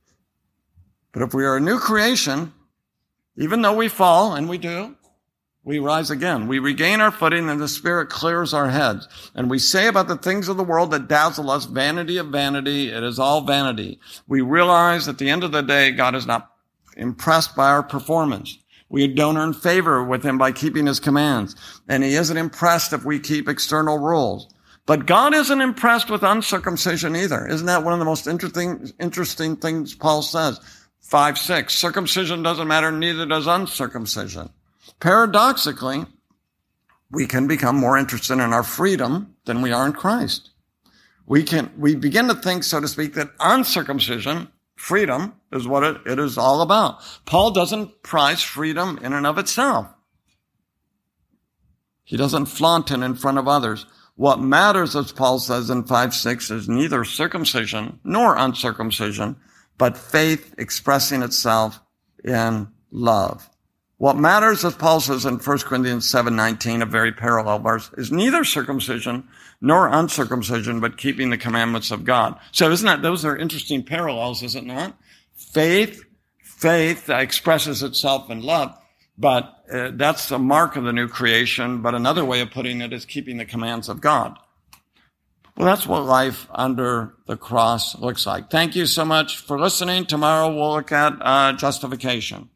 But if we are a new creation, even though we fall, and we do, we rise again. We regain our footing and the Spirit clears our heads. And we say about the things of the world that dazzle us, vanity of vanity, it is all vanity. We realize at the end of the day, God is not impressed by our performance. We don't earn favor with him by keeping his commands. And he isn't impressed if we keep external rules. But God isn't impressed with uncircumcision either. Isn't that one of the most interesting things Paul says? 5:6, circumcision doesn't matter, neither does uncircumcision. Paradoxically, we can become more interested in our freedom than we are in Christ. We begin to think, so to speak, that uncircumcision, freedom, is what it is all about. Paul doesn't prize freedom in and of itself. He doesn't flaunt it in front of others. What matters, as Paul says in 5:6, is neither circumcision nor uncircumcision, but faith expressing itself in love. What matters, as Paul says in 1 Corinthians 7:19, a very parallel verse, is neither circumcision nor uncircumcision, but keeping the commandments of God. So those are interesting parallels, is it not? Faith expresses itself in love, but that's the mark of the new creation. But another way of putting it is keeping the commands of God. Well, that's what life under the cross looks like. Thank you so much for listening. Tomorrow we'll look at justification.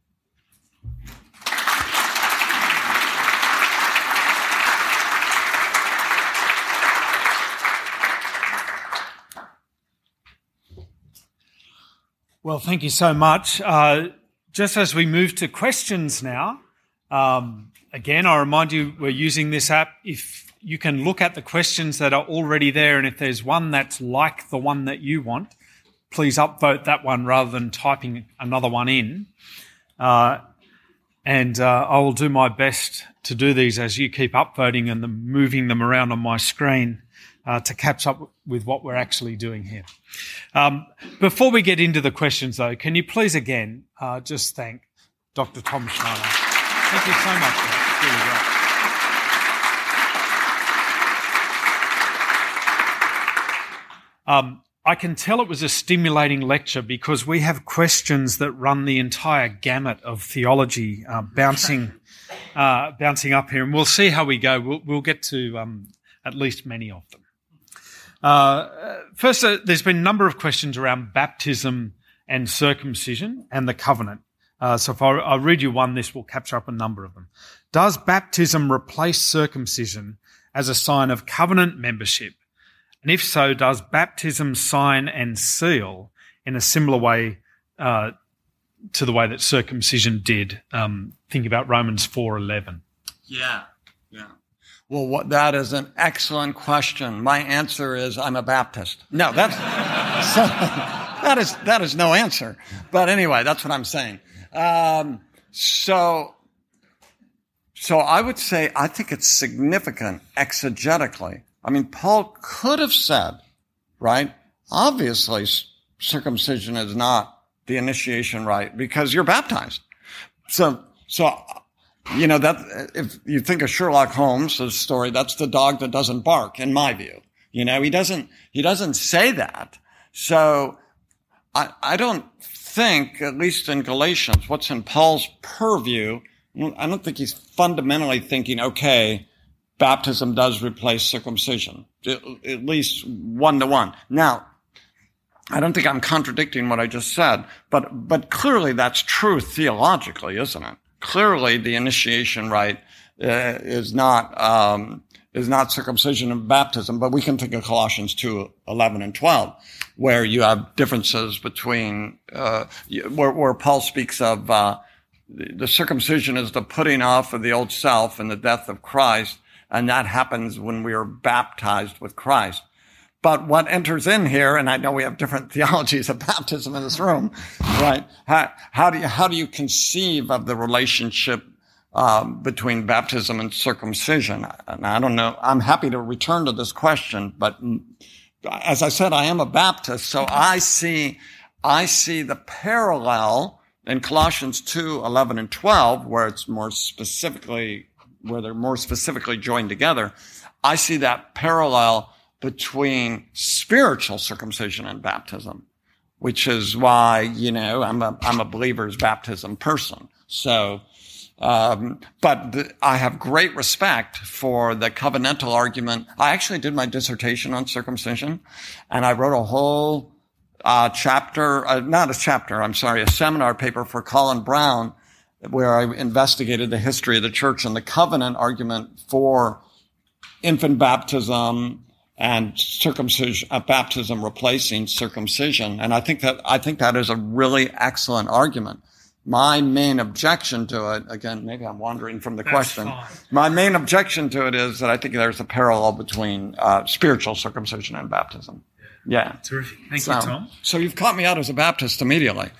Well, thank you so much. Just as we move to questions now, again, I remind you we're using this app. If you can look at the questions that are already there, and if there's one that's like the one that you want, please upvote that one rather than typing another one in. And I will do my best to do these as you keep upvoting and moving them around on my screen to catch up with what we're actually doing here. Before we get into the questions, though, can you please again just thank Dr. Tom Schneider? Thank you so much. It's really great. I can tell it was a stimulating lecture because we have questions that run the entire gamut of theology, bouncing bouncing up here, and we'll see how we go. We'll get to at least many of them. First, there's been a number of questions around baptism and circumcision and the covenant. So if I read you one, this will capture up a number of them. Does baptism replace circumcision as a sign of covenant membership? And if so, does baptism sign and seal in a similar way to the way that circumcision did? Think about Romans 4:11. Yeah. Well, that is an excellent question. My answer is I'm a Baptist. No, that is no answer. But anyway, that's what I'm saying. So I would say I think it's significant exegetically. I mean, Paul could have said, right, obviously circumcision is not the initiation rite because you're baptized. So that if you think of Sherlock Holmes' story, that's the dog that doesn't bark, in my view. He doesn't say that. So I don't think, at least in Galatians, what's in Paul's purview, I don't think he's fundamentally thinking, okay, baptism does replace circumcision, at least 1-to-1. Now, I don't think I'm contradicting what I just said, but clearly that's true theologically, isn't it? Clearly the initiation rite is not circumcision and baptism, but we can think of Colossians 2:11 and 12, where you have differences between, where Paul speaks of, the circumcision is the putting off of the old self and the death of Christ, and that happens when we are baptized with Christ. But what enters in here, and I know we have different theologies of baptism in this room, right? How do you conceive of the relationship between baptism and circumcision? And I don't know. I'm happy to return to this question, but as I said, I am a Baptist, so I see the parallel in Colossians 2:11 and 12, where they're more specifically joined together. I see that parallel between spiritual circumcision and baptism, which is why, I'm a believer's baptism person. So, but I have great respect for the covenantal argument. I actually did my dissertation on circumcision, and I wrote a whole a seminar paper for Colin Brown, where I investigated the history of the church and the covenant argument for infant baptism and circumcision, baptism replacing circumcision. And I think that is a really excellent argument. My main objection to it, again, maybe I'm wandering from the question. Fine. My main objection to it is that I think there's a parallel between spiritual circumcision and baptism. Yeah. Terrific. Thank you, Tom. So you've caught me out as a Baptist immediately.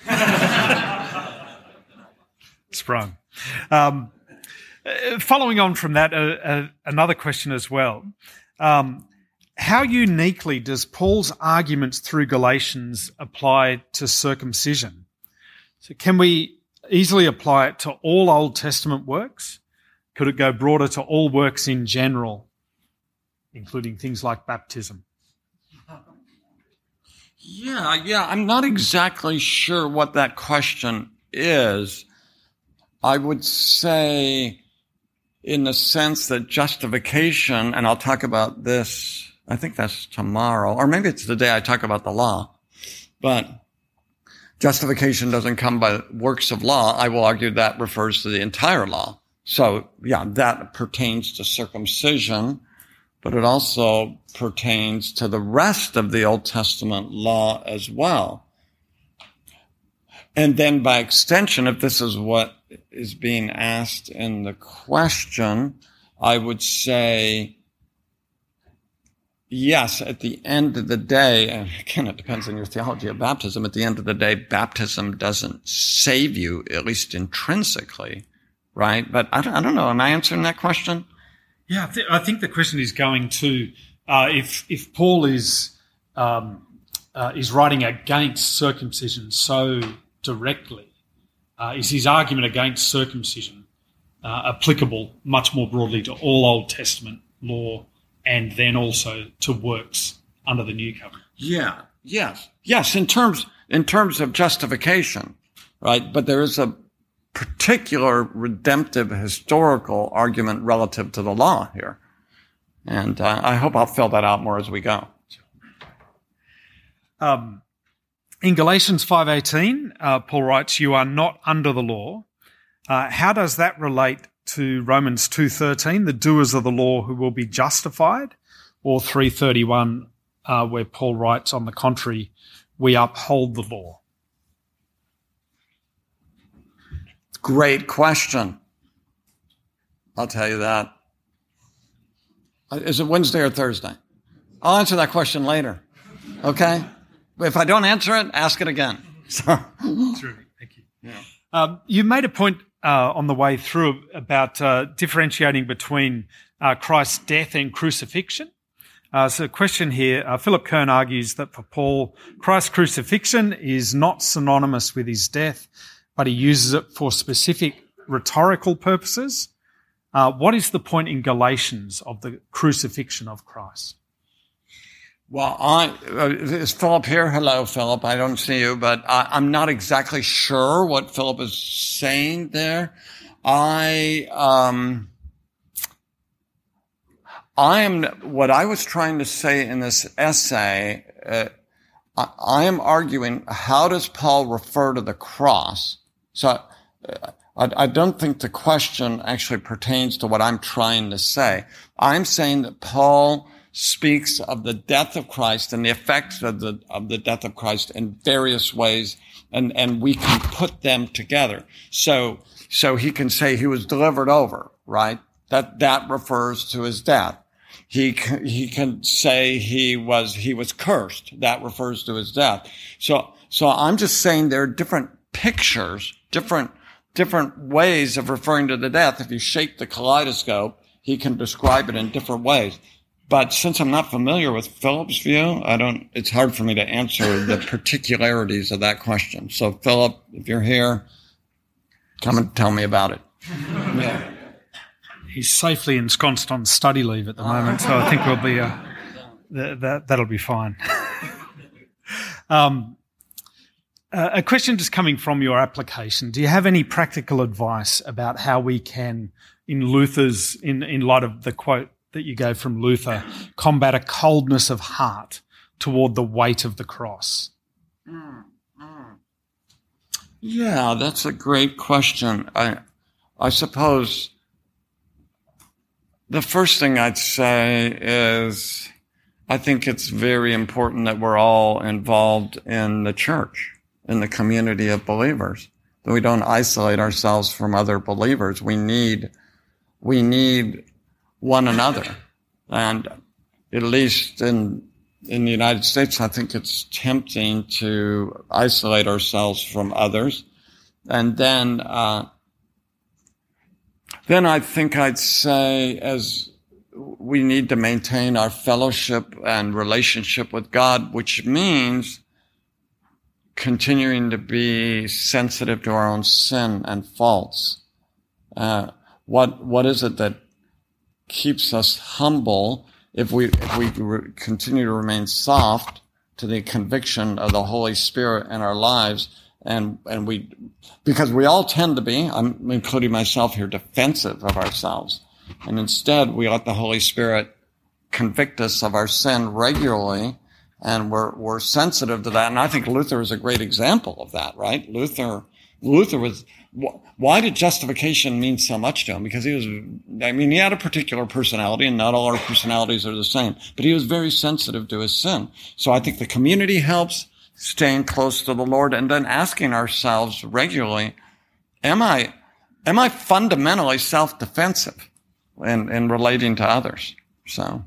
Sprung. Following on from that, another question as well. How uniquely does Paul's arguments through Galatians apply to circumcision? So can we easily apply it to all Old Testament works? Could it go broader to all works in general, including things like baptism? Yeah. I'm not exactly sure what that question is. I would say in the sense that justification, and I'll talk about this, I think that's tomorrow, or maybe it's the day I talk about the law, but justification doesn't come by works of law. I will argue that refers to the entire law. So, yeah, that pertains to circumcision, but it also pertains to the rest of the Old Testament law as well. And then by extension, if this is what is being asked in the question, I would say, yes, at the end of the day, and again, it depends on your theology of baptism, at the end of the day, baptism doesn't save you, at least intrinsically, right? But I don't know. Am I answering that question? Yeah, I think the question is going to, if Paul is writing against circumcision so directly, is his argument against circumcision applicable much more broadly to all Old Testament law and then also to works under the New Covenant? Yeah. Yes. In terms of justification, right? But there is particular redemptive historical argument relative to the law here. And I hope I'll fill that out more as we go. In Galatians 5:18, Paul writes, "You are not under the law." How does that relate to Romans 2:13, the doers of the law who will be justified, or 3:31, where Paul writes, on the contrary, we uphold the law? Great question. I'll tell you that. Is it Wednesday or Thursday? I'll answer that question later. Okay? If I don't answer it, ask it again. Terrific. Thank you. Yeah. You made a point on the way through about differentiating between Christ's death and crucifixion. So a question here, Philip Kern argues that for Paul, Christ's crucifixion is not synonymous with his death, but he uses it for specific rhetorical purposes. What is the point in Galatians of the crucifixion of Christ? Well, is Philip here? Hello, Philip. I don't see you, but I'm not exactly sure what Philip is saying there. What I was trying to say in this essay, I am arguing, how does Paul refer to the cross? So I don't think the question actually pertains to what I'm trying to say. I'm saying that Paul speaks of the death of Christ and the effects of the death of Christ in various ways, and we can put them together. So he can say he was delivered over, right? That refers to his death. He can say he was cursed. That refers to his death. So I'm just saying there are different pictures, different ways of referring to the death. If you shake the kaleidoscope, he can describe it in different ways. But since I'm not familiar with Philip's view, it's hard for me to answer the particularities of that question. So Philip, if you're here, come and tell me about it. Yeah. He's safely ensconced on study leave at the moment, so I think we'll be that'll be fine. A question just coming from your application. Do you have any practical advice about how we can, in light of the quote that you gave from Luther, combat a coldness of heart toward the weight of the cross? Yeah, that's a great question. I suppose the first thing I'd say is I think it's very important that we're all involved in the church, in the community of believers, that we don't isolate ourselves from other believers. We need one another. And at least in the United States, I think it's tempting to isolate ourselves from others. And then I think I'd say as we need to maintain our fellowship and relationship with God, which means continuing to be sensitive to our own sin and faults. What is it that keeps us humble if we continue to remain soft to the conviction of the Holy Spirit in our lives, because we all tend to be, I'm including myself here, defensive of ourselves, and instead we let the Holy Spirit convict us of our sin regularly, and we're sensitive to that. And I think Luther is a great example of that, right? Luther was. Why did justification mean so much to him? Because he had a particular personality, and not all our personalities are the same, but he was very sensitive to his sin. So I think the community helps, staying close to the Lord, and then asking ourselves regularly, am I fundamentally self-defensive in relating to others? So.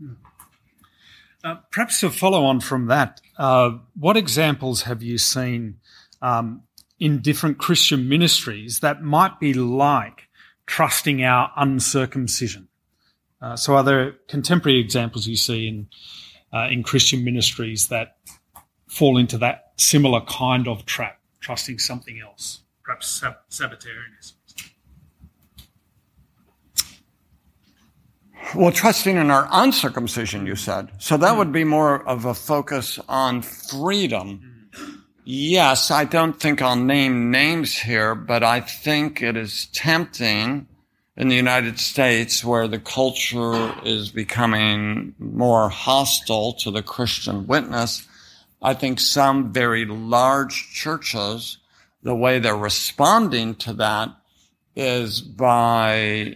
Perhaps to follow on from that, what examples have you seen in different Christian ministries that might be like trusting our uncircumcision? So are there contemporary examples you see in Christian ministries that fall into that similar kind of trap, trusting something else, perhaps Sabbatarianism? Well, trusting in our uncircumcision, you said. So that would be more of a focus on freedom. Yes, I don't think I'll name names here, but I think it is tempting in the United States, where the culture is becoming more hostile to the Christian witness. I think some very large churches, the way they're responding to that is by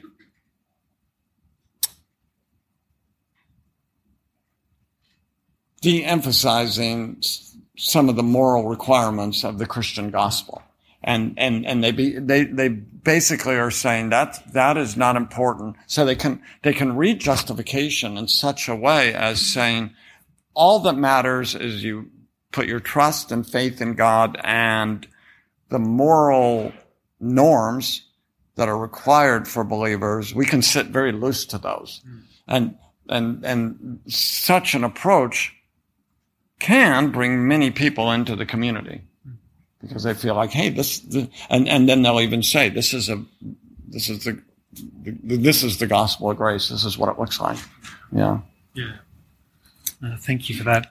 de-emphasizing some of the moral requirements of the Christian gospel. And they basically are saying that is not important. So they can read justification in such a way as saying all that matters is you put your trust and faith in God, and the moral norms that are required for believers, we can sit very loose to those. And such an approach can bring many people into the community because they feel like, hey, and then they'll even say, this is the gospel of grace. This is what it looks like. Yeah. Yeah. Thank you for that.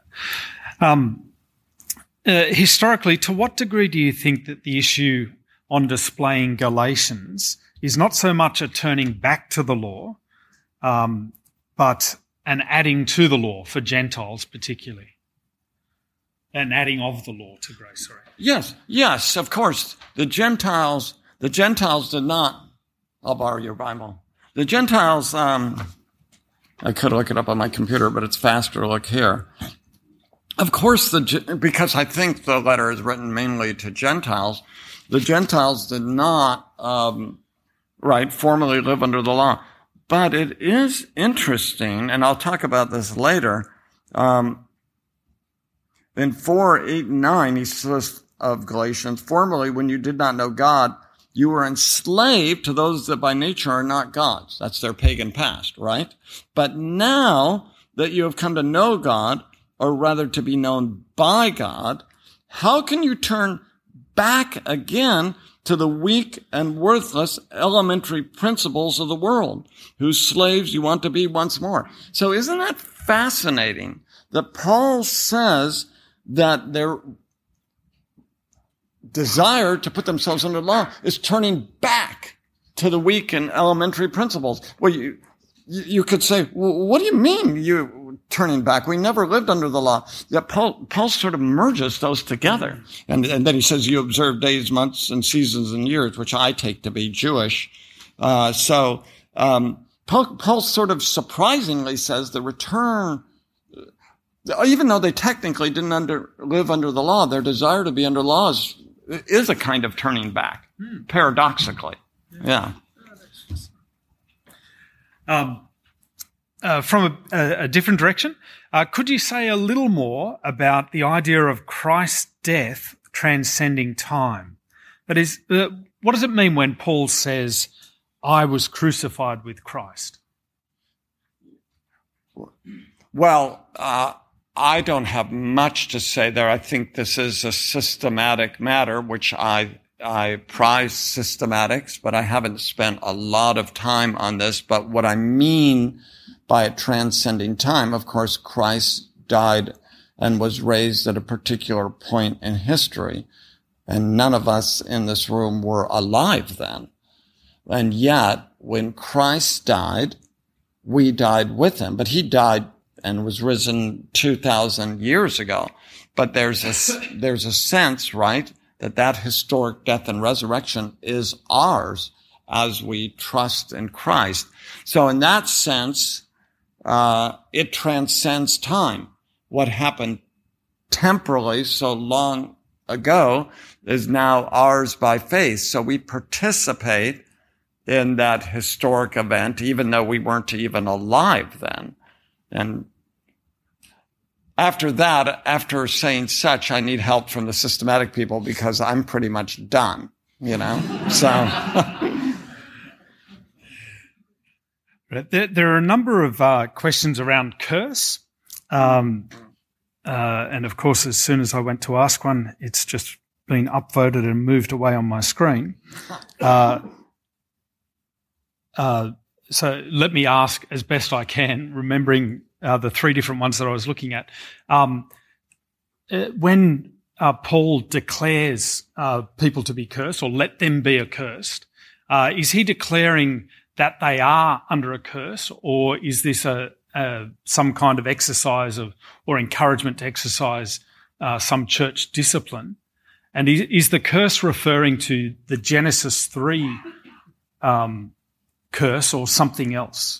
Historically, to what degree do you think that the issue on display in Galatians is not so much a turning back to the law, but an adding to the law for Gentiles particularly? An adding of the law to grace, sorry. Yes, of course. The Gentiles did not, I'll borrow your Bible. The Gentiles, I could look it up on my computer, but it's faster to look here. Of course, because I think the letter is written mainly to Gentiles, the Gentiles did not, formally live under the law. But it is interesting, and I'll talk about this later, in 4, 8, and 9, he says of Galatians, formerly when you did not know God, you were enslaved to those that by nature are not gods. That's their pagan past, right? But now that you have come to know God, or rather to be known by God, how can you turn back again to the weak and worthless elementary principles of the world, whose slaves you want to be once more? So isn't that fascinating that Paul says that their desire to put themselves under law is turning back to the weak and elementary principles? Well, you could say, well, what do you mean you turning back? We never lived under the law. That Paul sort of merges those together. And then he says, you observe days, months, and seasons and years, which I take to be Jewish. Paul sort of surprisingly says the return, even though they technically didn't live under the law, their desire to be under law is a kind of turning back, paradoxically. Yeah. From a different direction, could you say a little more about the idea of Christ's death transcending time? That is, what does it mean when Paul says, I was crucified with Christ? Well, I don't have much to say there. I think this is a systematic matter, which I prize systematics, but I haven't spent a lot of time on this. But what I mean by it transcending time, of course, Christ died and was raised at a particular point in history, and none of us in this room were alive then. And yet, when Christ died, we died with him. But he died and was risen 2,000 years ago. But there's a sense, right, that historic death and resurrection is ours as we trust in Christ. So in that sense, it transcends time. What happened temporally so long ago is now ours by faith. So we participate in that historic event, even though we weren't even alive then. And after that, after saying such, I need help from the systematic people because I'm pretty much done, so. There are a number of questions around curse. And of course, as soon as I went to ask one, it's just been upvoted and moved away on my screen. So let me ask as best I can, remembering the three different ones that I was looking at. When Paul declares people to be cursed, or let them be accursed, is he declaring that they are under a curse, or is this some kind of exercise or encouragement to exercise some church discipline? And is the curse referring to the Genesis 3 curse or something else?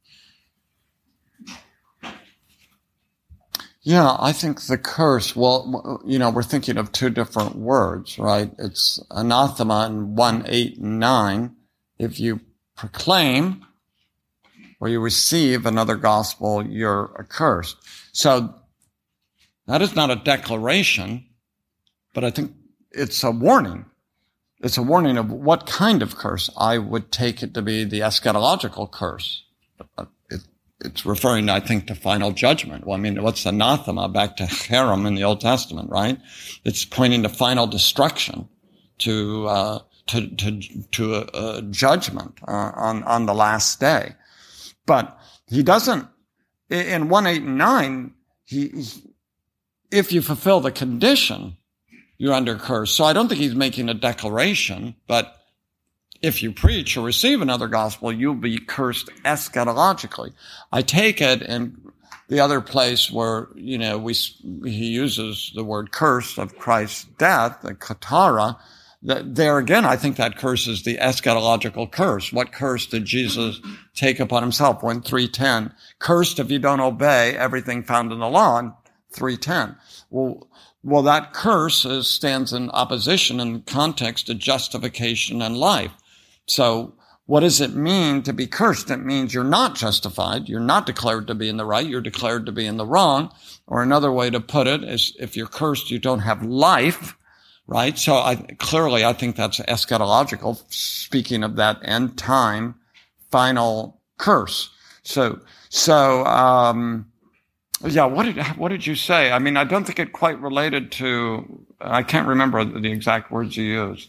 Yeah, I think the curse, well, we're thinking of two different words, right? It's anathema in 1, 8, and 9. If you proclaim or you receive another gospel, you're accursed. So that is not a declaration, but I think it's a warning. It's a warning of what kind of curse. I would take it to be the eschatological curse. It's referring, I think, to final judgment. Well, I mean, what's anathema? Back to Cherem in the Old Testament, right? It's pointing to final destruction, to a judgment on the last day. But he doesn't, in 1, 8, and 9, if you fulfill the condition, you're under curse. So I don't think he's making a declaration, but if you preach or receive another gospel, you'll be cursed eschatologically. I take it in the other place where, he uses the word curse of Christ's death, the katara. There again, I think that curse is the eschatological curse. What curse did Jesus take upon himself? 3:10. Cursed if you don't obey everything found in the law, in 3:10. Well, that curse stands in opposition in context to justification and life. So what does it mean to be cursed? It means you're not justified. You're not declared to be in the right. You're declared to be in the wrong. Or another way to put it is if you're cursed, you don't have life, right? So I think that's eschatological, speaking of that end time final curse. Yeah, what did you say? I mean, I don't think it quite related to, I can't remember the exact words you used.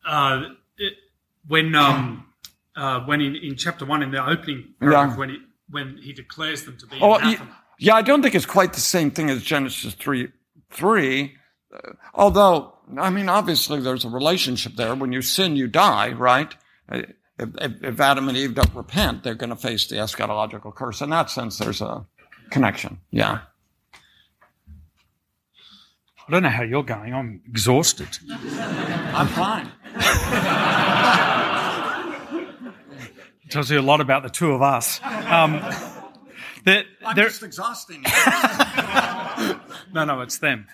When in chapter 1, in the opening paragraph, when he declares them to be anathema. Yeah, I don't think it's quite the same thing as Genesis 3:3. Although, I mean, obviously there's a relationship there. When you sin, you die, right? If Adam and Eve don't repent, they're going to face the eschatological curse. In that sense, there's a connection. Yeah. I don't know how you're going. I'm exhausted. I'm fine. Tells you a lot about the two of us. I'm just exhausting you. No, it's them.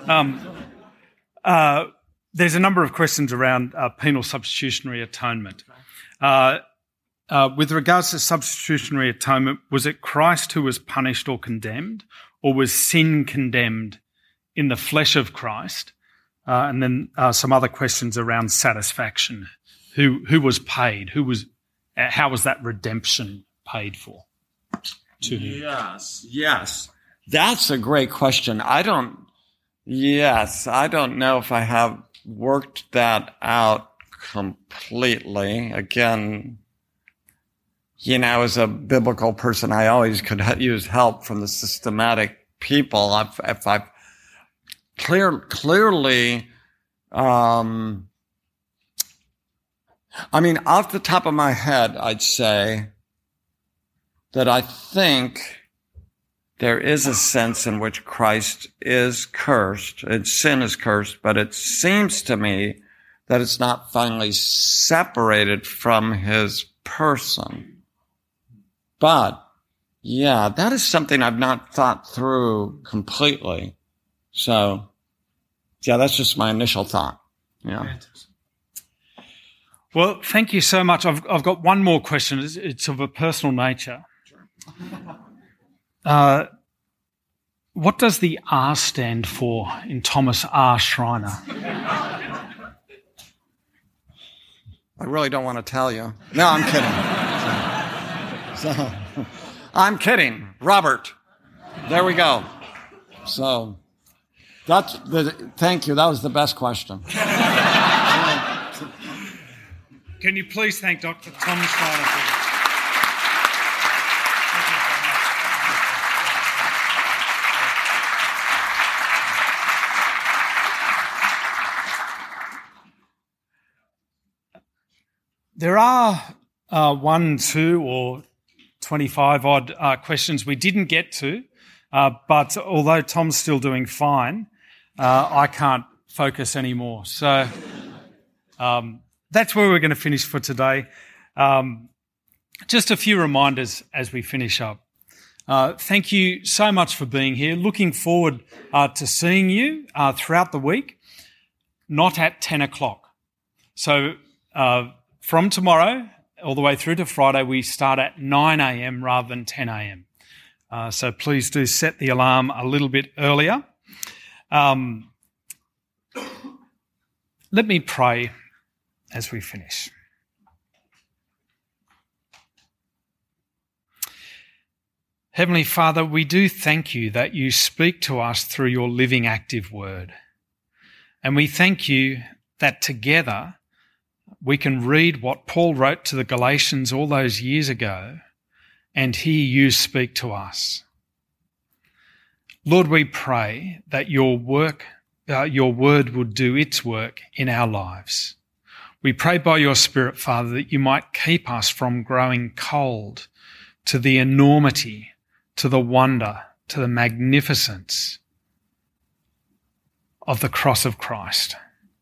There's a number of questions around penal substitutionary atonement. With regards to substitutionary atonement, was it Christ who was punished or condemned, or was sin condemned in the flesh of Christ? And then some other questions around satisfaction. Who was paid? How was that redemption paid for? To him? Yes. That's a great question. I don't know if I have worked that out completely. Again, as a biblical person, I always could use help from the systematic people. If I've clearly, I mean, off the top of my head, I'd say that I think there is a sense in which Christ is cursed, and sin is cursed, but it seems to me that it's not finally separated from his person. But, yeah, that is something I've not thought through completely. So, yeah, that's just my initial thought. Yeah. Well, thank you so much. I've got one more question. It's of a personal nature. What does the R stand for in Thomas R. Schreiner? I really don't want to tell you. No, I'm kidding. I'm kidding. Robert. There we go. So, thank you. That was the best question. Can you please thank Dr. Thomas Schreiner for this? There are 1, 2 or 25 odd questions we didn't get to, but although Tom's still doing fine, I can't focus anymore. So that's where we're going to finish for today. Just a few reminders as we finish up. Thank you so much for being here. Looking forward to seeing you throughout the week, not at 10 o'clock. So from tomorrow all the way through to Friday, we start at 9 a.m. rather than 10 a.m. So please do set the alarm a little bit earlier. Let me pray as we finish. Heavenly Father, we do thank you that you speak to us through your living, active word. And we thank you that together we can read what Paul wrote to the Galatians all those years ago and hear you speak to us. Lord, we pray that your word will do its work in our lives. We pray by your Spirit, Father, that you might keep us from growing cold to the enormity, to the wonder, to the magnificence of the cross of Christ.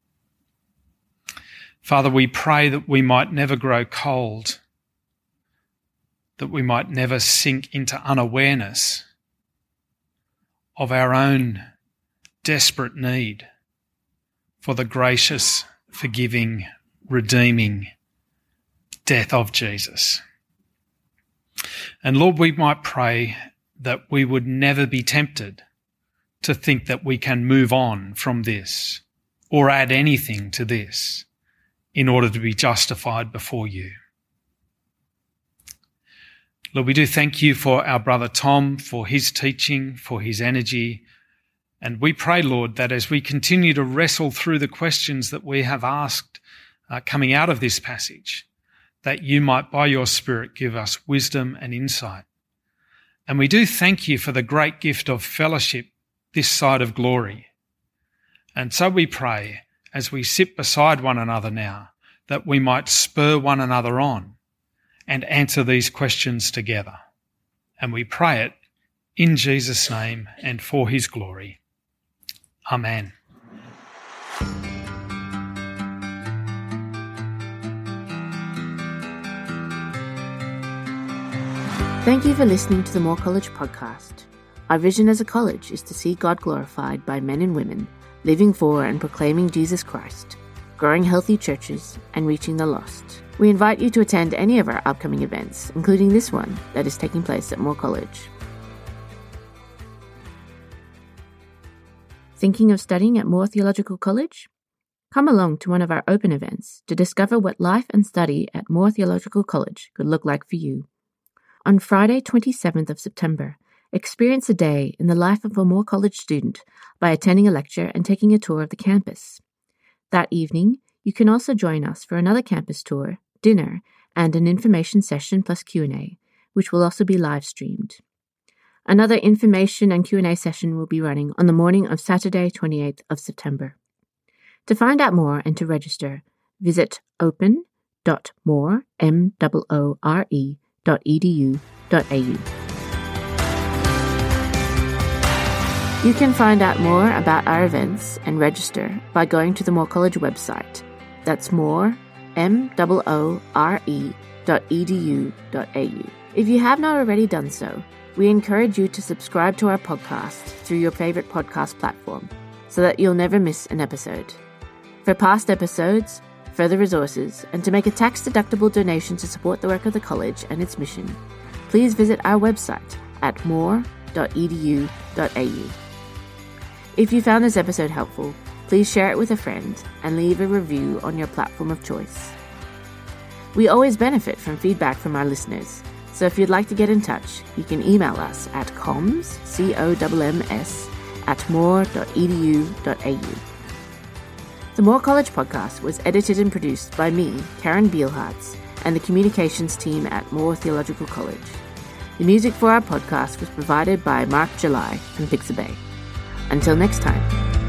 Father, we pray that we might never grow cold, that we might never sink into unawareness of our own desperate need for the gracious, forgiving, redeeming death of Jesus. And Lord, we might pray that we would never be tempted to think that we can move on from this or add anything to this in order to be justified before you. Lord, we do thank you for our brother Tom, for his teaching, for his energy. And we pray, Lord, that as we continue to wrestle through the questions that we have asked coming out of this passage, that you might, by your Spirit, give us wisdom and insight. And we do thank you for the great gift of fellowship this side of glory. And so we pray, as we sit beside one another now, that we might spur one another on and answer these questions together. And we pray it in Jesus' name and for his glory. Amen. Thank you for listening to the Moore College podcast. Our vision as a college is to see God glorified by men and women living for and proclaiming Jesus Christ, growing healthy churches, and reaching the lost. We invite you to attend any of our upcoming events, including this one that is taking place at Moore College. Thinking of studying at Moore Theological College? Come along to one of our open events to discover what life and study at Moore Theological College could look like for you. On Friday, 27th of September, experience a day in the life of a Moore College student by attending a lecture and taking a tour of the campus. That evening, you can also join us for another campus tour, dinner, and an information session plus Q&A, which will also be live streamed. Another information and Q&A session will be running on the morning of Saturday, 28th of September. To find out more and to register, visit open.moore.edu.au. You can find out more about our events and register by going to the Moore College website. That's moore.edu.au. If you have not already done so, we encourage you to subscribe to our podcast through your favorite podcast platform so that you'll never miss an episode. For past episodes, further resources, and to make a tax-deductible donation to support the work of the college and its mission, please visit our website at moore.edu.au. If you found this episode helpful, please share it with a friend and leave a review on your platform of choice. We always benefit from feedback from our listeners, so if you'd like to get in touch, you can email us at comms, C-O-M-M-S, @moore.edu.au. The Moore College podcast was edited and produced by me, Karen Bielhartz, and the communications team at Moore Theological College. The music for our podcast was provided by Mark July from Pixabay. Until next time.